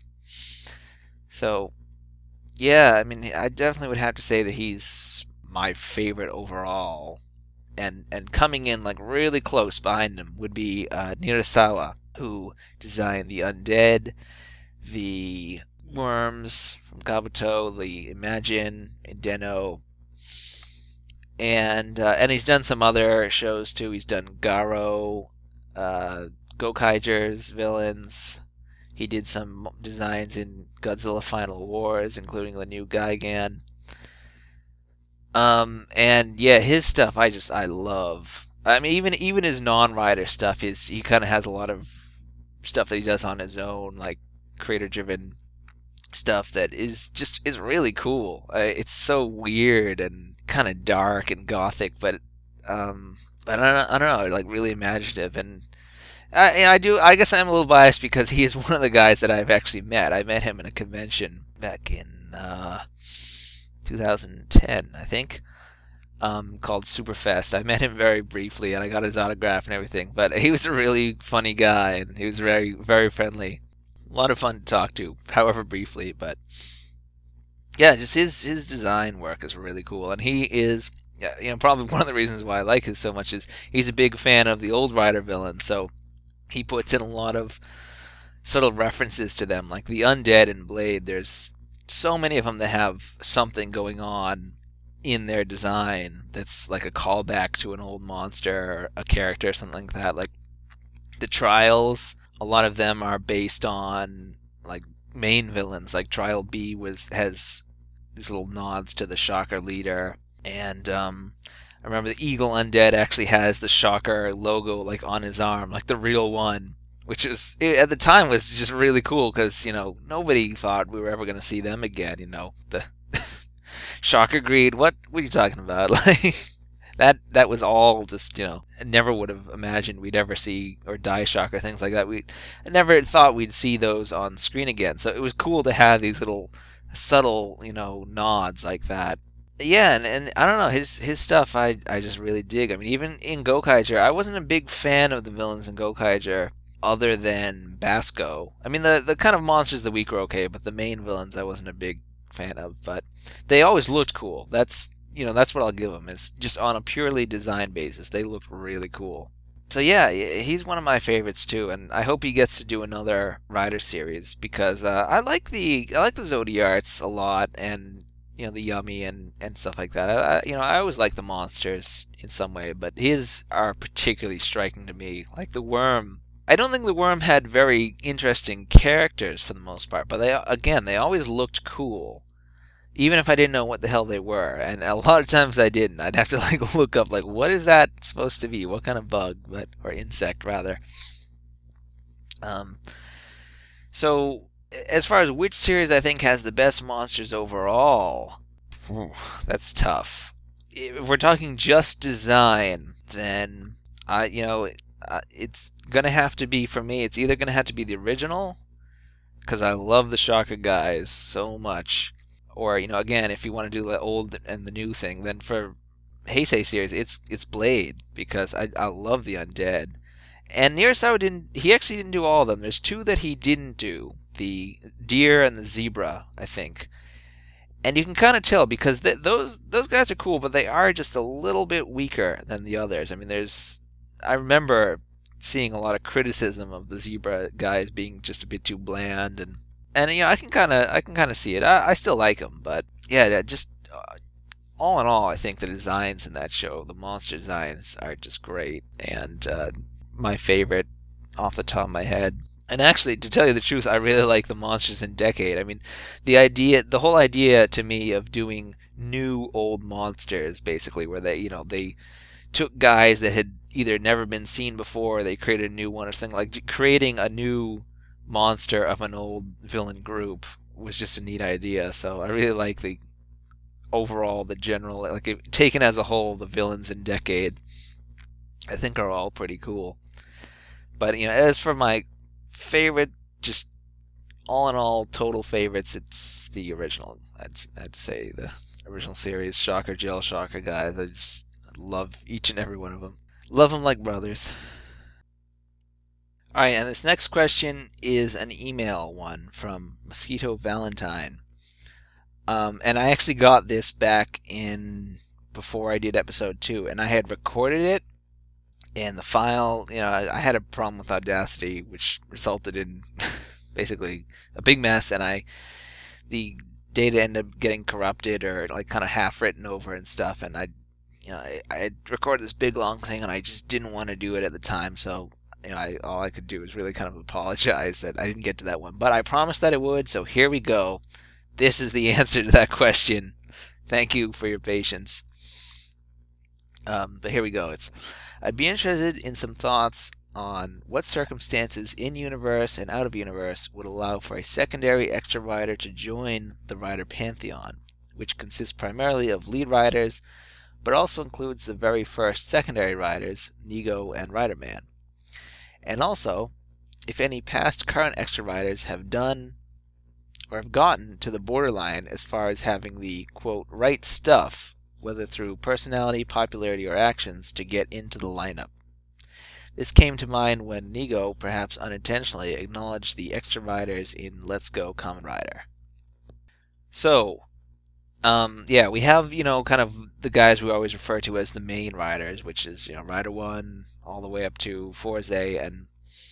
so yeah, I mean, I definitely would have to say that he's my favorite overall, and coming in like really close behind him would be Nirasawa, who designed the Undead, the Worms from Kabuto, the Imagine, and Den-O, and he's done some other shows too. He's done Garo, Gokaiger's villains. He did some designs in Godzilla Final Wars, including the new Gigan. And yeah, his stuff I love. I mean, even his non-Rider stuff, he kind of has a lot of stuff that he does on his own, like creator-driven stuff that is really cool. It's so weird and kind of dark and gothic, but I don't know, like really imaginative. And I guess I'm a little biased because he is one of the guys that I've actually met. I met him in a convention back in 2010, I think, called Superfest. I met him very briefly, and I got his autograph and everything. But he was a really funny guy, and he was very, very friendly. A lot of fun to talk to, however briefly. But yeah, just his design work is really cool, and he is, probably one of the reasons why I like him so much is he's a big fan of the old Rider villains. So he puts in a lot of subtle references to them, like the Undead and Blade. There's so many of them that have something going on in their design that's like a callback to an old monster or a character or something like that. Like the Trials, a lot of them are based on like main villains. Like Trial B has these little nods to the Shocker leader, and I remember the Eagle Undead actually has the Shocker logo like on his arm, like the real one, which is at the time was just really cool because nobody thought we were ever going to see them again. The Shocker Greed. What are you talking about? Like that was all just I never would have imagined we'd ever see, or Die Shocker, things like that. I never thought we'd see those on screen again. So it was cool to have these little subtle nods like that. Yeah, and I don't know, his stuff I just really dig. I mean, even in Gokaiger, I wasn't a big fan of the villains in Gokaiger. other than Basco. I mean, the kind of monsters of the week were okay, but the main villains I wasn't a big fan of. But they always looked cool. That's what I'll give them. It's just on a purely design basis, they looked really cool. So yeah, he's one of my favorites too, and I hope he gets to do another Rider series because I like the Zodiarts a lot, and the Yummy and stuff like that. I always like the monsters in some way, but his are particularly striking to me. Like the Worm. I don't think the Worm had very interesting characters for the most part, but they always looked cool. Even if I didn't know what the hell they were, and a lot of times I didn't. I'd have to look up what is that supposed to be? What kind of bug, or insect rather. So as far as which series I think has the best monsters overall, that's tough. If we're talking just design, then it's gonna have to be, for me, it's either gonna have to be the original, because I love the Shocker guys so much. Or, again, if you want to do the old and the new thing, then for Heisei series, it's Blade, because I love the undead. And Nirasawa he actually didn't do all of them. There's two that he didn't do. The deer and the zebra, I think. And you can kind of tell, because those guys are cool, but they are just a little bit weaker than the others. I mean, I remember seeing a lot of criticism of the zebra guys being just a bit too bland, and I can kind of see it. I still like them, but yeah, just all in all, I think the designs in that show, the monster designs, are just great, and my favorite off the top of my head. And actually, to tell you the truth, I really like the Monsters in Decade. I mean, the whole idea to me of doing new old monsters, basically, where they took guys that had either never been seen before, or they created a new one, or something, like creating a new monster of an old villain group was just a neat idea. So I really like the general, taken as a whole, the villains in Decade, I think are all pretty cool. But as for my favorite, just all in all total favorites, it's the original. I'd have to say the original series, Shocker, Gel Shocker guys. I just love each and every one of them. Love them like brothers. Alright, and this next question is an email one from Mosquito Valentine. And I actually got this back before I did episode 2, and I had recorded it, and the file, I had a problem with Audacity, which resulted in basically a big mess, and the data ended up getting corrupted or kind of half written over and stuff, and I had recorded this big long thing, and I just didn't want to do it at the time, so all I could do was really kind of apologize that I didn't get to that one. But I promised that I would, so here we go. This is the answer to that question. Thank you for your patience. But here we go. I'd be interested in some thoughts on what circumstances in-universe and out-of-universe would allow for a secondary extra rider to join the Rider Pantheon, which consists primarily of lead riders, but also includes the very first secondary riders, Nego and Rider-Man. And also, if any past current extra riders have done or have gotten to the borderline as far as having the, quote, right stuff, whether through personality, popularity, or actions, to get into the lineup. This came to mind when Nego, perhaps unintentionally, acknowledged the extra riders in Let's Go Kamen Rider. So, we have, kind of the guys we always refer to as the main riders, which is, Rider 1 all the way up to Fourze, and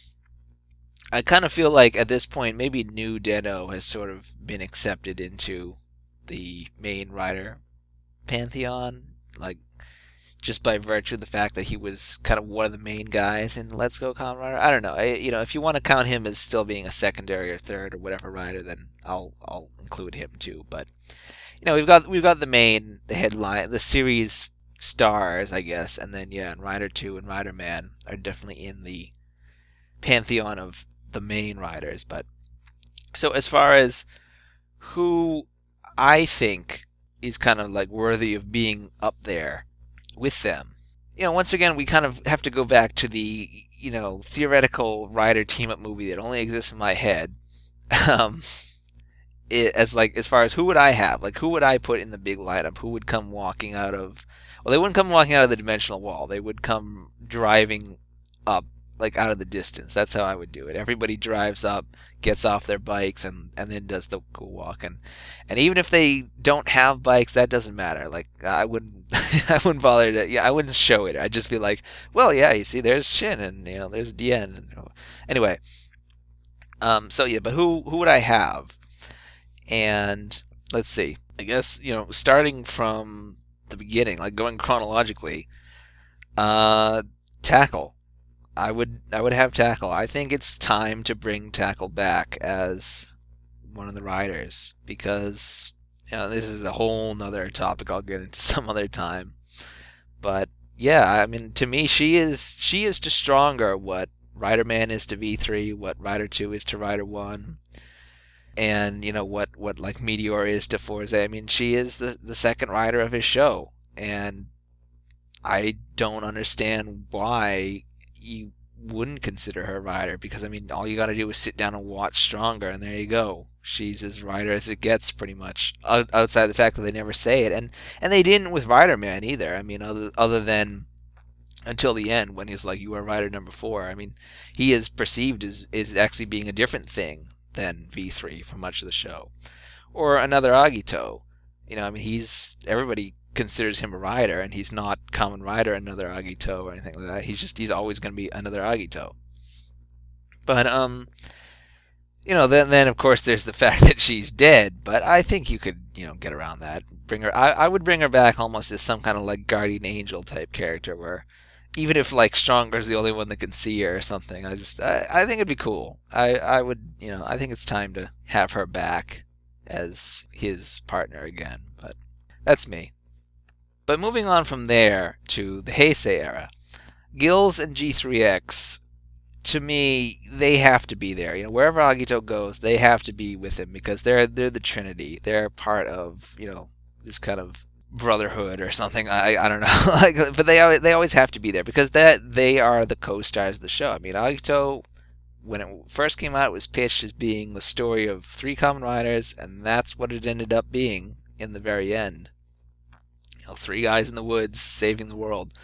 I kind of feel like at this point maybe New Den-O has sort of been accepted into the main rider pantheon, just by virtue of the fact that he was kind of one of the main guys in Let's Go Kamen Rider. I don't know. If you want to count him as still being a secondary or third or whatever rider, then I'll include him too. But we've got the headline, the series stars, I guess, and then and Rider 2 and Rider Man are definitely in the pantheon of the main riders. But so as far as who I think is kind of worthy of being up there with them, once again we kind of have to go back to the theoretical rider team up movie that only exists in my head. As far as who would I have, who would I put in the big lineup, who would come walking out of, well, they wouldn't come walking out of the dimensional wall, they would come driving up like out of the distance. That's how I would do it. Everybody drives up, gets off their bikes, and then does the cool walk. And even if they don't have bikes, that doesn't matter. Like I wouldn't I wouldn't bother to, yeah, I wouldn't show it. I'd just be like, well, yeah, you see, there's Shin, and there's Dien. And, anyway, so yeah, but who would I have? And let's see. I guess starting from the beginning, like going chronologically, Tackle. I would have Tackle. I think it's time to bring Tackle back as one of the riders, because this is a whole nother topic I'll get into some other time. But yeah, I mean, to me, she is to Stronger what Rider Man is to V3, what Rider 2 is to Rider 1, and what like Meteor is to Forza. I mean, she is the second rider of his show, and I don't understand why you wouldn't consider her a rider, because I mean, all you got to do is sit down and watch Stronger, and there you go. She's as rider as it gets, pretty much. Outside the fact that they never say it, and they didn't with Rider Man either. I mean, other than until the end when he's like, "You are rider number 4." I mean, he is perceived as actually being a different thing than V3 for much of the show, or another Agito. I mean, everybody considers him a rider, and he's not Kamen Rider another Agito or anything like that. He's always going to be another Agito. But then of course there's the fact that she's dead. But I think you could get around that. Bring her. I would bring her back almost as some kind of like guardian angel type character, where even if like Stronger's the only one that can see her or something, I think it'd be cool. I would I think it's time to have her back as his partner again. But that's me. But moving on from there to the Heisei era, Gills and G3X, to me, they have to be there. Wherever Agito goes, they have to be with him, because they're the Trinity. They're part of this kind of brotherhood or something. I don't know. But they always have to be there, because they are the co-stars of the show. I mean, Agito, when it first came out, it was pitched as being the story of 3 Kamen Riders, and that's what it ended up being in the very end. 3 guys in the woods saving the world.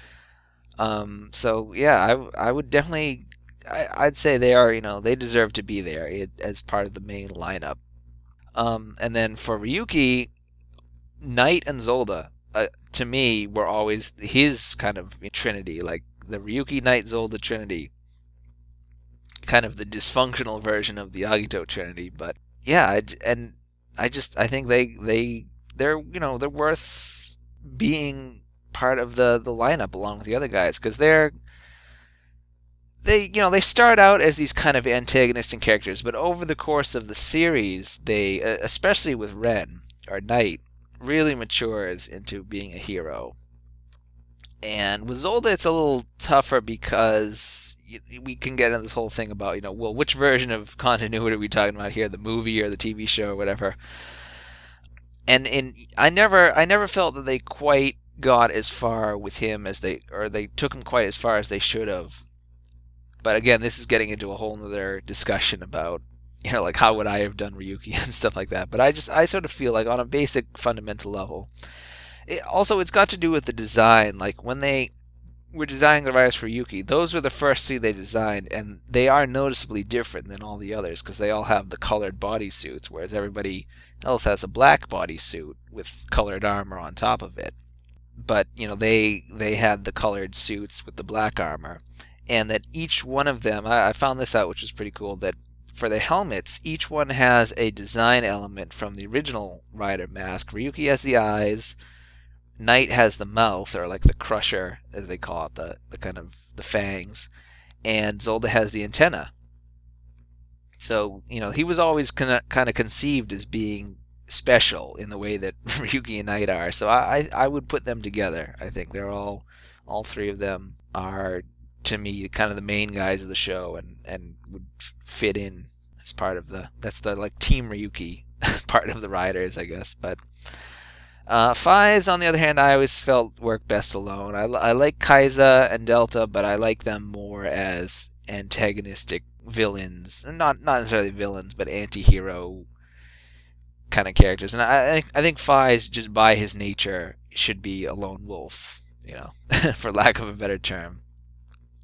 So yeah, I would definitely, I'd say they are, they deserve to be there as part of the main lineup. And then for Ryuki, Knight and Zolda, to me, were always his kind of trinity, like the Ryuki, Knight, Zolda trinity, kind of the dysfunctional version of the Agito trinity. But yeah, I think they're worth being part of the lineup along with the other guys, because they start out as these kind of antagonistic characters, but over the course of the series, they, especially with Ren or Knight, really matures into being a hero. And with Zolda, it's a little tougher, because we can get into this whole thing about well, which version of continuity are we talking about here, the movie or the TV show or whatever. And I never felt that they quite got as far with him as they took him quite as far as they should have. But again, this is getting into a whole other discussion about like how would I have done Ryuki and stuff like that. But I sort of feel like on a basic fundamental level, it's got to do with the design. Like when they were designing the riders for Ryuki, those were the first 3 they designed, and they are noticeably different than all the others, because they all have the colored bodysuits, whereas everybody else has a black bodysuit with colored armor on top of it. But they had the colored suits with the black armor, and that each one of them, I found this out, which was pretty cool, that for the helmets, each one has a design element from the original rider mask. Ryuki has the eyes, Knight has the mouth, or like the crusher, as they call it, the kind of the fangs, and Zolda has the antenna. So, he was always kind of conceived as being special in the way that Ryuki and Knight are. So I would put them together. I think they're all 3 of them are, to me, kind of the main guys of the show, and would fit in as part of that's the like Team Ryuki part of the riders, I guess. But Faiz, on the other hand, I always felt work best alone. I like Kaiza and Delta, but I like them more as antagonistic villains. Not necessarily villains, but anti-hero kind of characters. And I think Faiz, just by his nature, should be a lone wolf, for lack of a better term.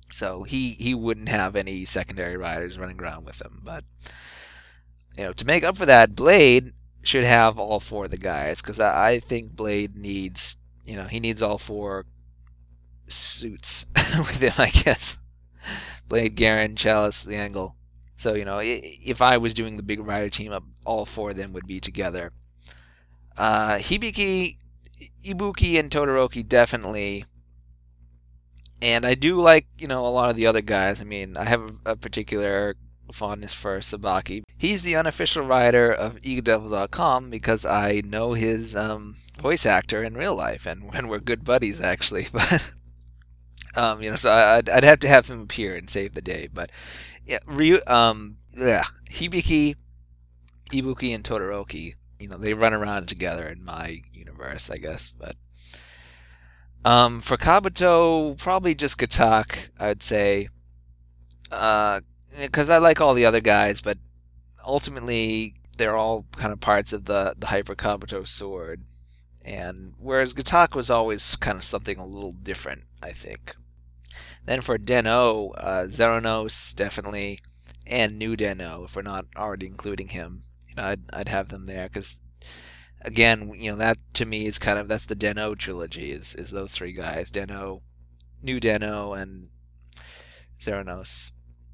So he wouldn't have any secondary riders running around with him. But to make up for that, Blade should have all four of the guys, because I think Blade needs he needs all four suits with him, I guess. Blade, Garen, Chalice, the Angle. So if I was doing the big rider team up, all four of them would be together. Hibiki, Ibuki, and Todoroki definitely. And I do like, a lot of the other guys. I mean, I have a particular fondness for Sabaki. He's the unofficial rider of EagleDevil.com because I know his voice actor in real life, and we're good buddies, actually. But, so I'd have to have him appear and save the day. But, yeah, Hibiki, Ibuki, and Todoroki, they run around together in my universe, I guess. But for Kabuto, probably just Gatak, I'd say. Because I like all the other guys, but ultimately they're all kind of parts of the Hyper Kabuto sword. And whereas Gatak was always kind of something a little different, I think. Then for Den-O, Zeranos definitely, and New Den-O, if we're not already including him. I'd have them there, because again, that to me is that's the Den-O trilogy, is those three guys: Den-O, New Den-O, and Zeranos.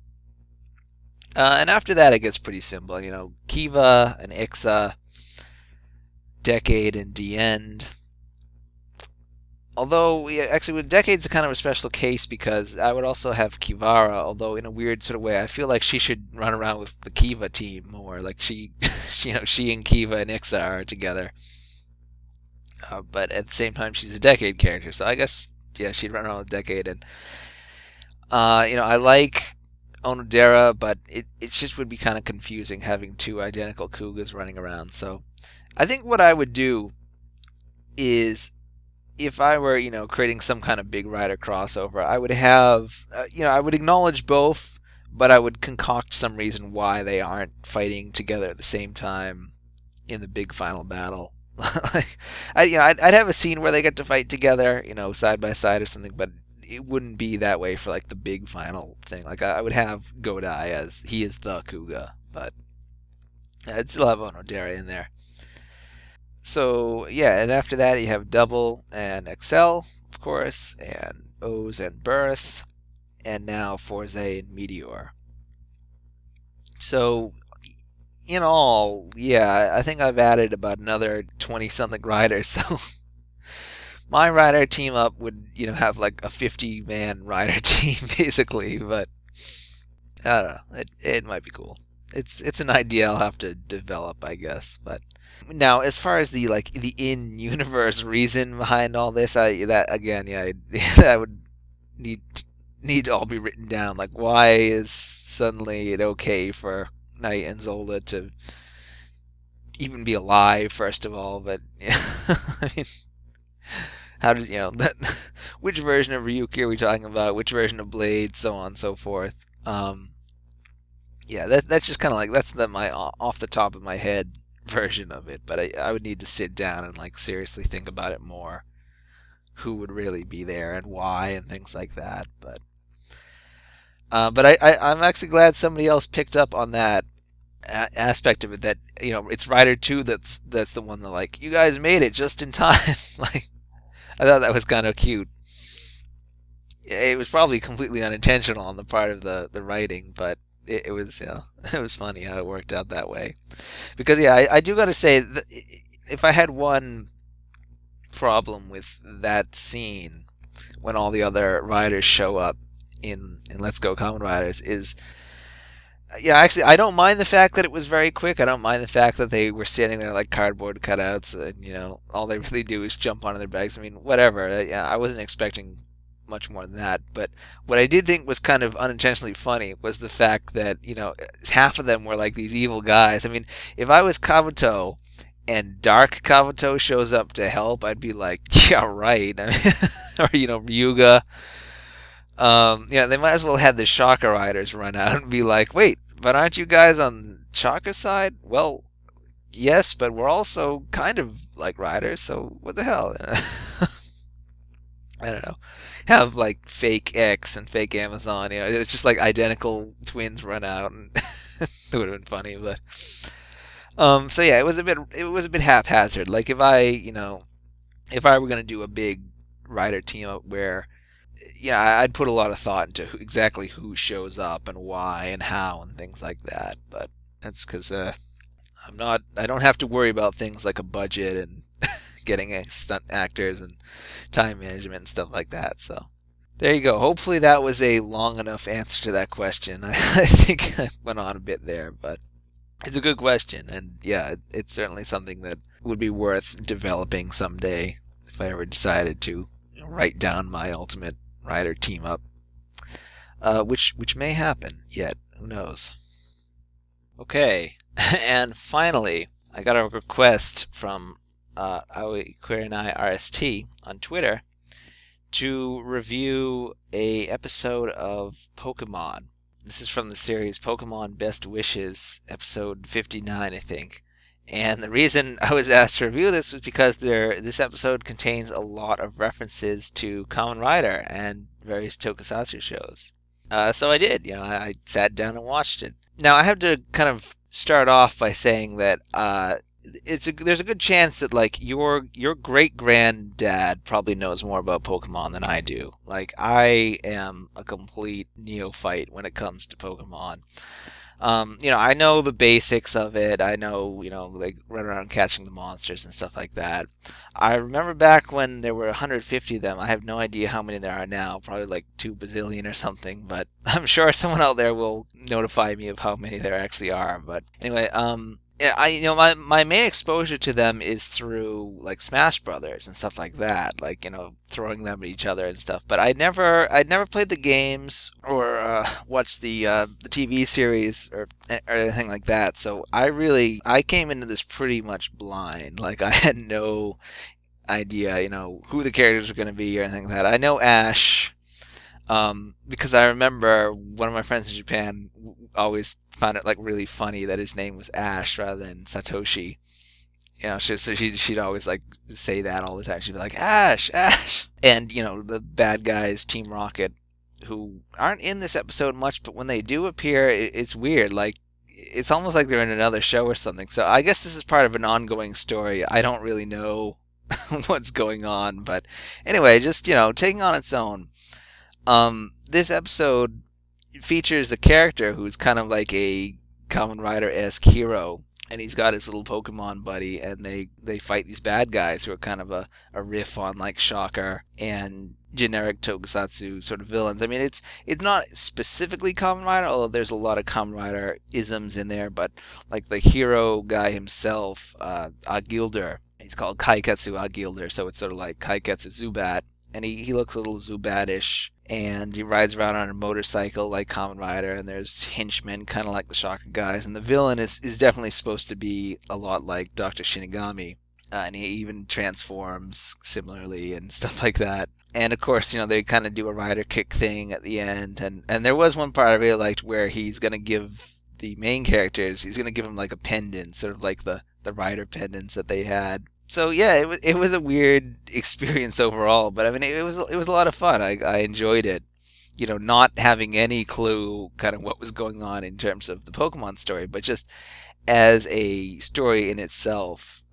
And after that, it gets pretty simple. Kiva and Ixa, Decade and D-End. Although, actually, with Decade's kind of a special case, because I would also have Kivara, although in a weird sort of way, I feel like she should run around with the Kiva team more. Like she and Kiva and Ixa are together. But at the same time, she's a Decade character, so I guess, yeah, she'd run around with Decade. And, I like Onodera, but it just would be kind of confusing having two identical Kugas running around. So I think what I would do is, if I were, creating some kind of big rider crossover, I would have, I would acknowledge both, but I would concoct some reason why they aren't fighting together at the same time in the big final battle. I'd have a scene where they get to fight together, side by side or something, but it wouldn't be that way for like the big final thing. Like I would have Godai as he is the Kuga, but I'd still have Onodera in there. So yeah, and after that you have Double and Excel, of course, and O's and Birth, and now Forze and Meteor. So in all, yeah, I think I've added about another 20-something riders. So my rider team up would, have like a 50-man rider team basically. But I don't know, it might be cool. It's an idea I'll have to develop, I guess. But now, as far as the in-universe reason behind all this, that would need to all be written down. Like, why is suddenly it okay for Knight and Zola to even be alive? First of all, but I mean, how does which version of Ryuki are we talking about? Which version of Blade? So on and so forth. Yeah, that's just kind of like, that's my off the top of my head version of it, but I would need to sit down and seriously think about it more. Who would really be there and why and things like that. But I'm actually glad somebody else picked up on that aspect of it. That it's Rider 2 that's the one that you guys made it just in time. I thought that was kind of cute. It was probably completely unintentional on the part of the writing, but it was it was funny how it worked out that way. Because I do got to say that if I had one problem with that scene when all the other riders show up in Let's Go Kamen Riders is actually I don't mind the fact that it was very quick. I don't mind the fact that they were standing there like cardboard cutouts and all they really do is jump onto their bags. I mean, whatever. I wasn't expecting much more than that, but what I did think was kind of unintentionally funny was the fact that half of them were like these evil guys. I mean, if I was Kabuto and Dark Kabuto shows up to help, I'd be like, yeah, right. I mean, or Ryuga. They might as well have the Shaka Riders run out and be like, wait, but aren't you guys on Shaka's side? Well, yes, but we're also kind of like riders, so what the hell? I don't know, have like fake X and fake Amazon. It's just like identical twins run out, and it would have been funny. But so yeah, it was a bit haphazard. Like if I were gonna do a big writer team up where I'd put a lot of thought into exactly who shows up and why and how and things like that. But that's because I don't have to worry about things like a budget and getting stunt actors and time management and stuff like that. So there you go. Hopefully that was a long enough answer to that question. I think I went on a bit there, but it's a good question, and yeah, it's certainly something that would be worth developing someday if I ever decided to write down my ultimate writer team up, which may happen yet. Who knows? Okay, and finally, I got a request from Aoi Kurenai RST on Twitter to review a episode of Pokemon. This is from the series Pokemon Best Wishes, episode 59, I think. And the reason I was asked to review this was because this episode contains a lot of references to Kamen Rider and various tokusatsu shows. So I did. I sat down and watched it. Now I have to kind of start off by saying that there's a good chance that like your great granddad probably knows more about Pokemon than I do. Like I am a complete neophyte when it comes to Pokemon. I know the basics of it. I know, like run around catching the monsters and stuff like that. I remember back when there were 150 of them. I have no idea how many there are now. Probably like 2 bazillion or something. But I'm sure someone out there will notify me of how many there actually are. But anyway, my main exposure to them is through like Smash Brothers and stuff like that, like throwing them at each other and stuff. But I'd never played the games or watched the TV series or anything like that. So I came into this pretty much blind. Like I had no idea, who the characters were going to be or anything like that. I know Ash. Because I remember one of my friends in Japan always found it like really funny that his name was Ash rather than Satoshi. She'd always like say that all the time. She'd be like, Ash, Ash. And, the bad guys, Team Rocket, who aren't in this episode much, but when they do appear, it's weird. Like, it's almost like they're in another show or something. So I guess this is part of an ongoing story. I don't really know what's going on. But anyway, just, taking on its own. This episode features a character who's kind of like a Kamen Rider-esque hero, and he's got his little Pokemon buddy, and they fight these bad guys who are kind of a riff on like Shocker and generic tokusatsu sort of villains. I mean, it's not specifically Kamen Rider, although there's a lot of Kamen Rider isms in there, but like the hero guy himself, Agilder, he's called Kaiketsu Agilder, so it's sort of like Kaiketsu Zubat, and he looks a little Zubatish. And he rides around on a motorcycle like Kamen Rider, and there's henchmen kind of like the Shocker guys. And the villain is definitely supposed to be a lot like Dr. Shinigami. And he even transforms similarly and stuff like that. And of course, they kind of do a rider kick thing at the end. And there was one part I really liked where he's going to give the main characters, he's going to give them like a pendant, sort of like the rider pendants that they had. So yeah, it was a weird experience overall, but I mean it was a lot of fun. I enjoyed it, not having any clue kind of what was going on in terms of the Pokemon story, but just as a story in itself,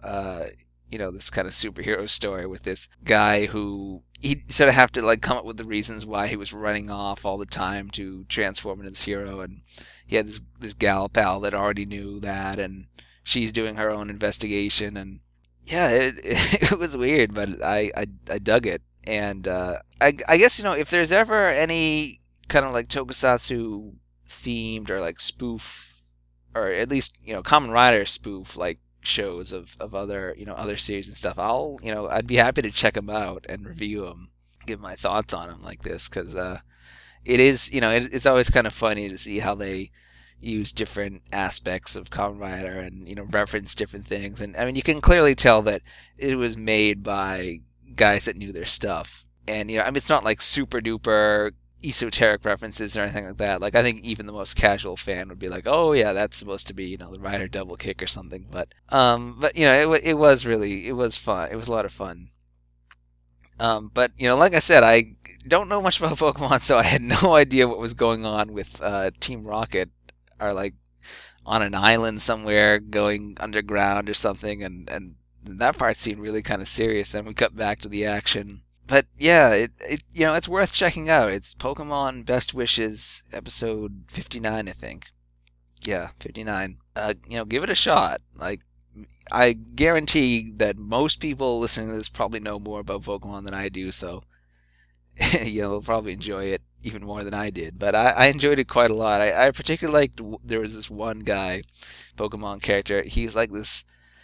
this kind of superhero story with this guy who he sort of have to like come up with the reasons why he was running off all the time to transform into this hero, and he had this gal pal that already knew that, and she's doing her own investigation and. Yeah, it was weird, but I dug it. And I guess, if there's ever any kind of like tokusatsu themed or like spoof, or at least, Kamen Rider spoof like shows of other, other series and stuff, I'd be happy to check them out and review them, give my thoughts on them like this, because it is, it's always kind of funny to see how they use different aspects of Kamen Rider and reference different things, and I mean you can clearly tell that it was made by guys that knew their stuff, and I mean it's not like super duper esoteric references or anything like that. Like I think even the most casual fan would be like, oh yeah, that's supposed to be the Rider double kick or something, but it was fun. It was a lot of fun. But, like I said, I don't know much about Pokemon, so I had no idea what was going on with Team Rocket, are like on an island somewhere going underground or something, and that part seemed really kind of serious. Then we cut back to the action. But yeah, it's worth checking out. It's Pokemon Best Wishes, episode 59, I think. Yeah, 59. Give it a shot. Like, I guarantee that most people listening to this probably know more about Pokemon than I do, so they'll probably enjoy it even more than I did. But I enjoyed it quite a lot. I particularly liked, there was this one guy, Pokemon character. He's like this,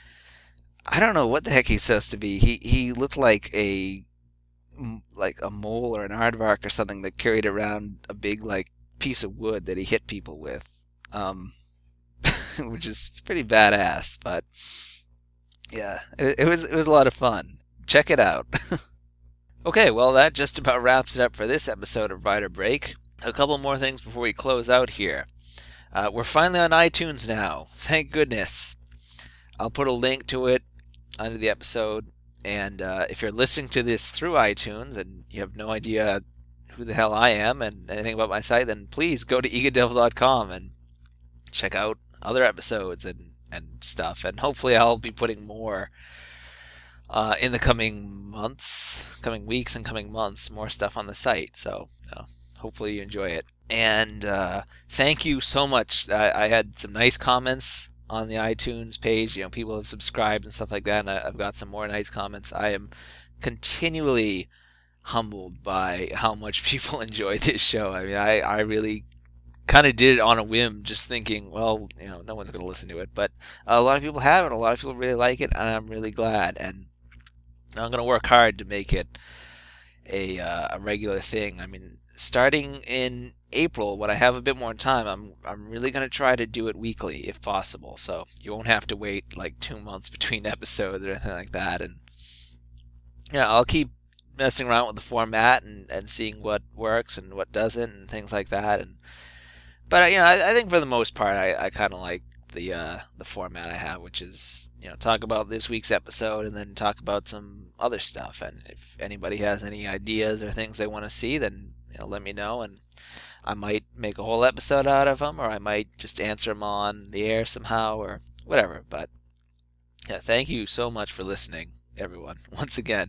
I don't know what the heck he's supposed to be. He looked like a mole or an aardvark or something that carried around a big like piece of wood that he hit people with, which is pretty badass. But yeah, it was a lot of fun. Check it out. Okay, well, that just about wraps it up for this episode of Rider Break. A couple more things before we close out here. We're finally on iTunes now. Thank goodness. I'll put a link to it under the episode. And if you're listening to this through iTunes and you have no idea who the hell I am and anything about my site, then please go to egadevil.com and check out other episodes and stuff. And hopefully I'll be putting more in the coming weeks and coming months, more stuff on the site. So hopefully you enjoy it. And thank you so much. I had some nice comments on the iTunes page. People have subscribed and stuff like that, and I've got some more nice comments. I am continually humbled by how much people enjoy this show. I mean, I really kind of did it on a whim, just thinking, well, no one's going to listen to it, but a lot of people have it. A lot of people really like it, and I'm really glad. And I'm going to work hard to make it a regular thing. I mean, starting in April, when I have a bit more time, I'm really going to try to do it weekly if possible. So you won't have to wait like 2 months between episodes or anything like that. And yeah, I'll keep messing around with the format and seeing what works and what doesn't and things like that. But I think for the most part, I kind of like the format I have, which is talk about this week's episode and then talk about some other stuff. And if anybody has any ideas or things they want to see, then let me know, and I might make a whole episode out of them, or I might just answer them on the air somehow, or whatever. But yeah, thank you so much for listening, everyone, once again.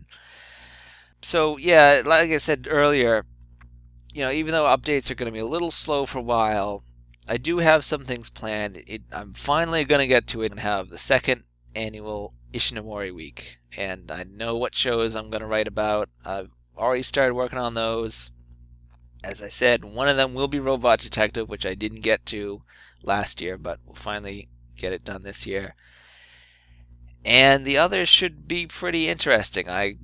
So yeah, like I said earlier, even though updates are going to be a little slow for a while, I do have some things planned. I'm finally going to get to it and have the second annual Ishinomori Week, and I know what shows I'm going to write about. I've already started working on those. As I said, one of them will be Robot Detective, which I didn't get to last year, but we'll finally get it done this year. And the others should be pretty interesting. I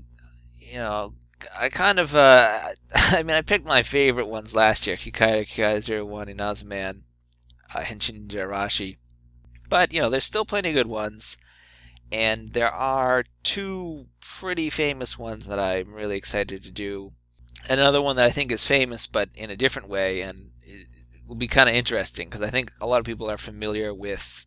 kind of, I picked my favorite ones last year, Kikaida, Kikaida 01, Inazuman, Henshin Jirashi. But, there's still plenty of good ones. And there are 2 pretty famous ones that I'm really excited to do. Another one that I think is famous, but in a different way, and it will be kind of interesting, because I think a lot of people are familiar with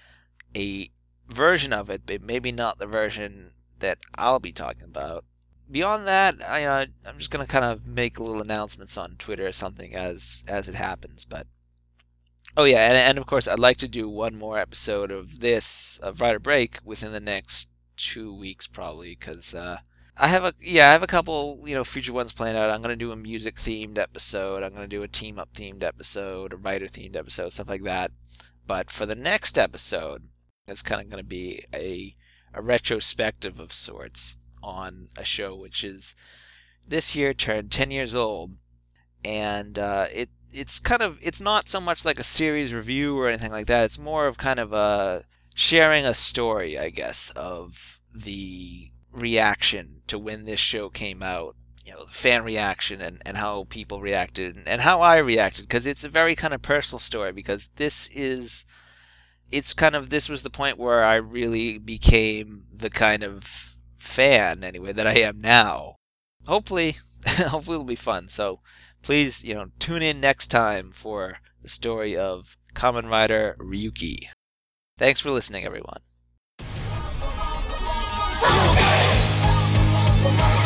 a version of it, but maybe not the version that I'll be talking about. Beyond that, I'm just going to kind of make little announcements on Twitter or something as it happens. But oh yeah, and of course I'd like to do one more episode of Rider Break within the next 2 weeks probably, because I have a couple future ones planned out. I'm going to do a music themed episode. I'm going to do a team up themed episode, a writer themed episode, stuff like that. But for the next episode, it's kind of going to be a retrospective of sorts on a show which is this year turned 10 years old, and it's not so much like a series review or anything like that. It's more of kind of sharing a story, I guess, of the reaction to when this show came out, the fan reaction and how people reacted and how I reacted, because it's a very kind of personal story, because this was the point where I really became the kind of fan, anyway, that I am now. Hopefully it'll be fun. So please, tune in next time for the story of Kamen Rider Ryuki. Thanks for listening, everyone.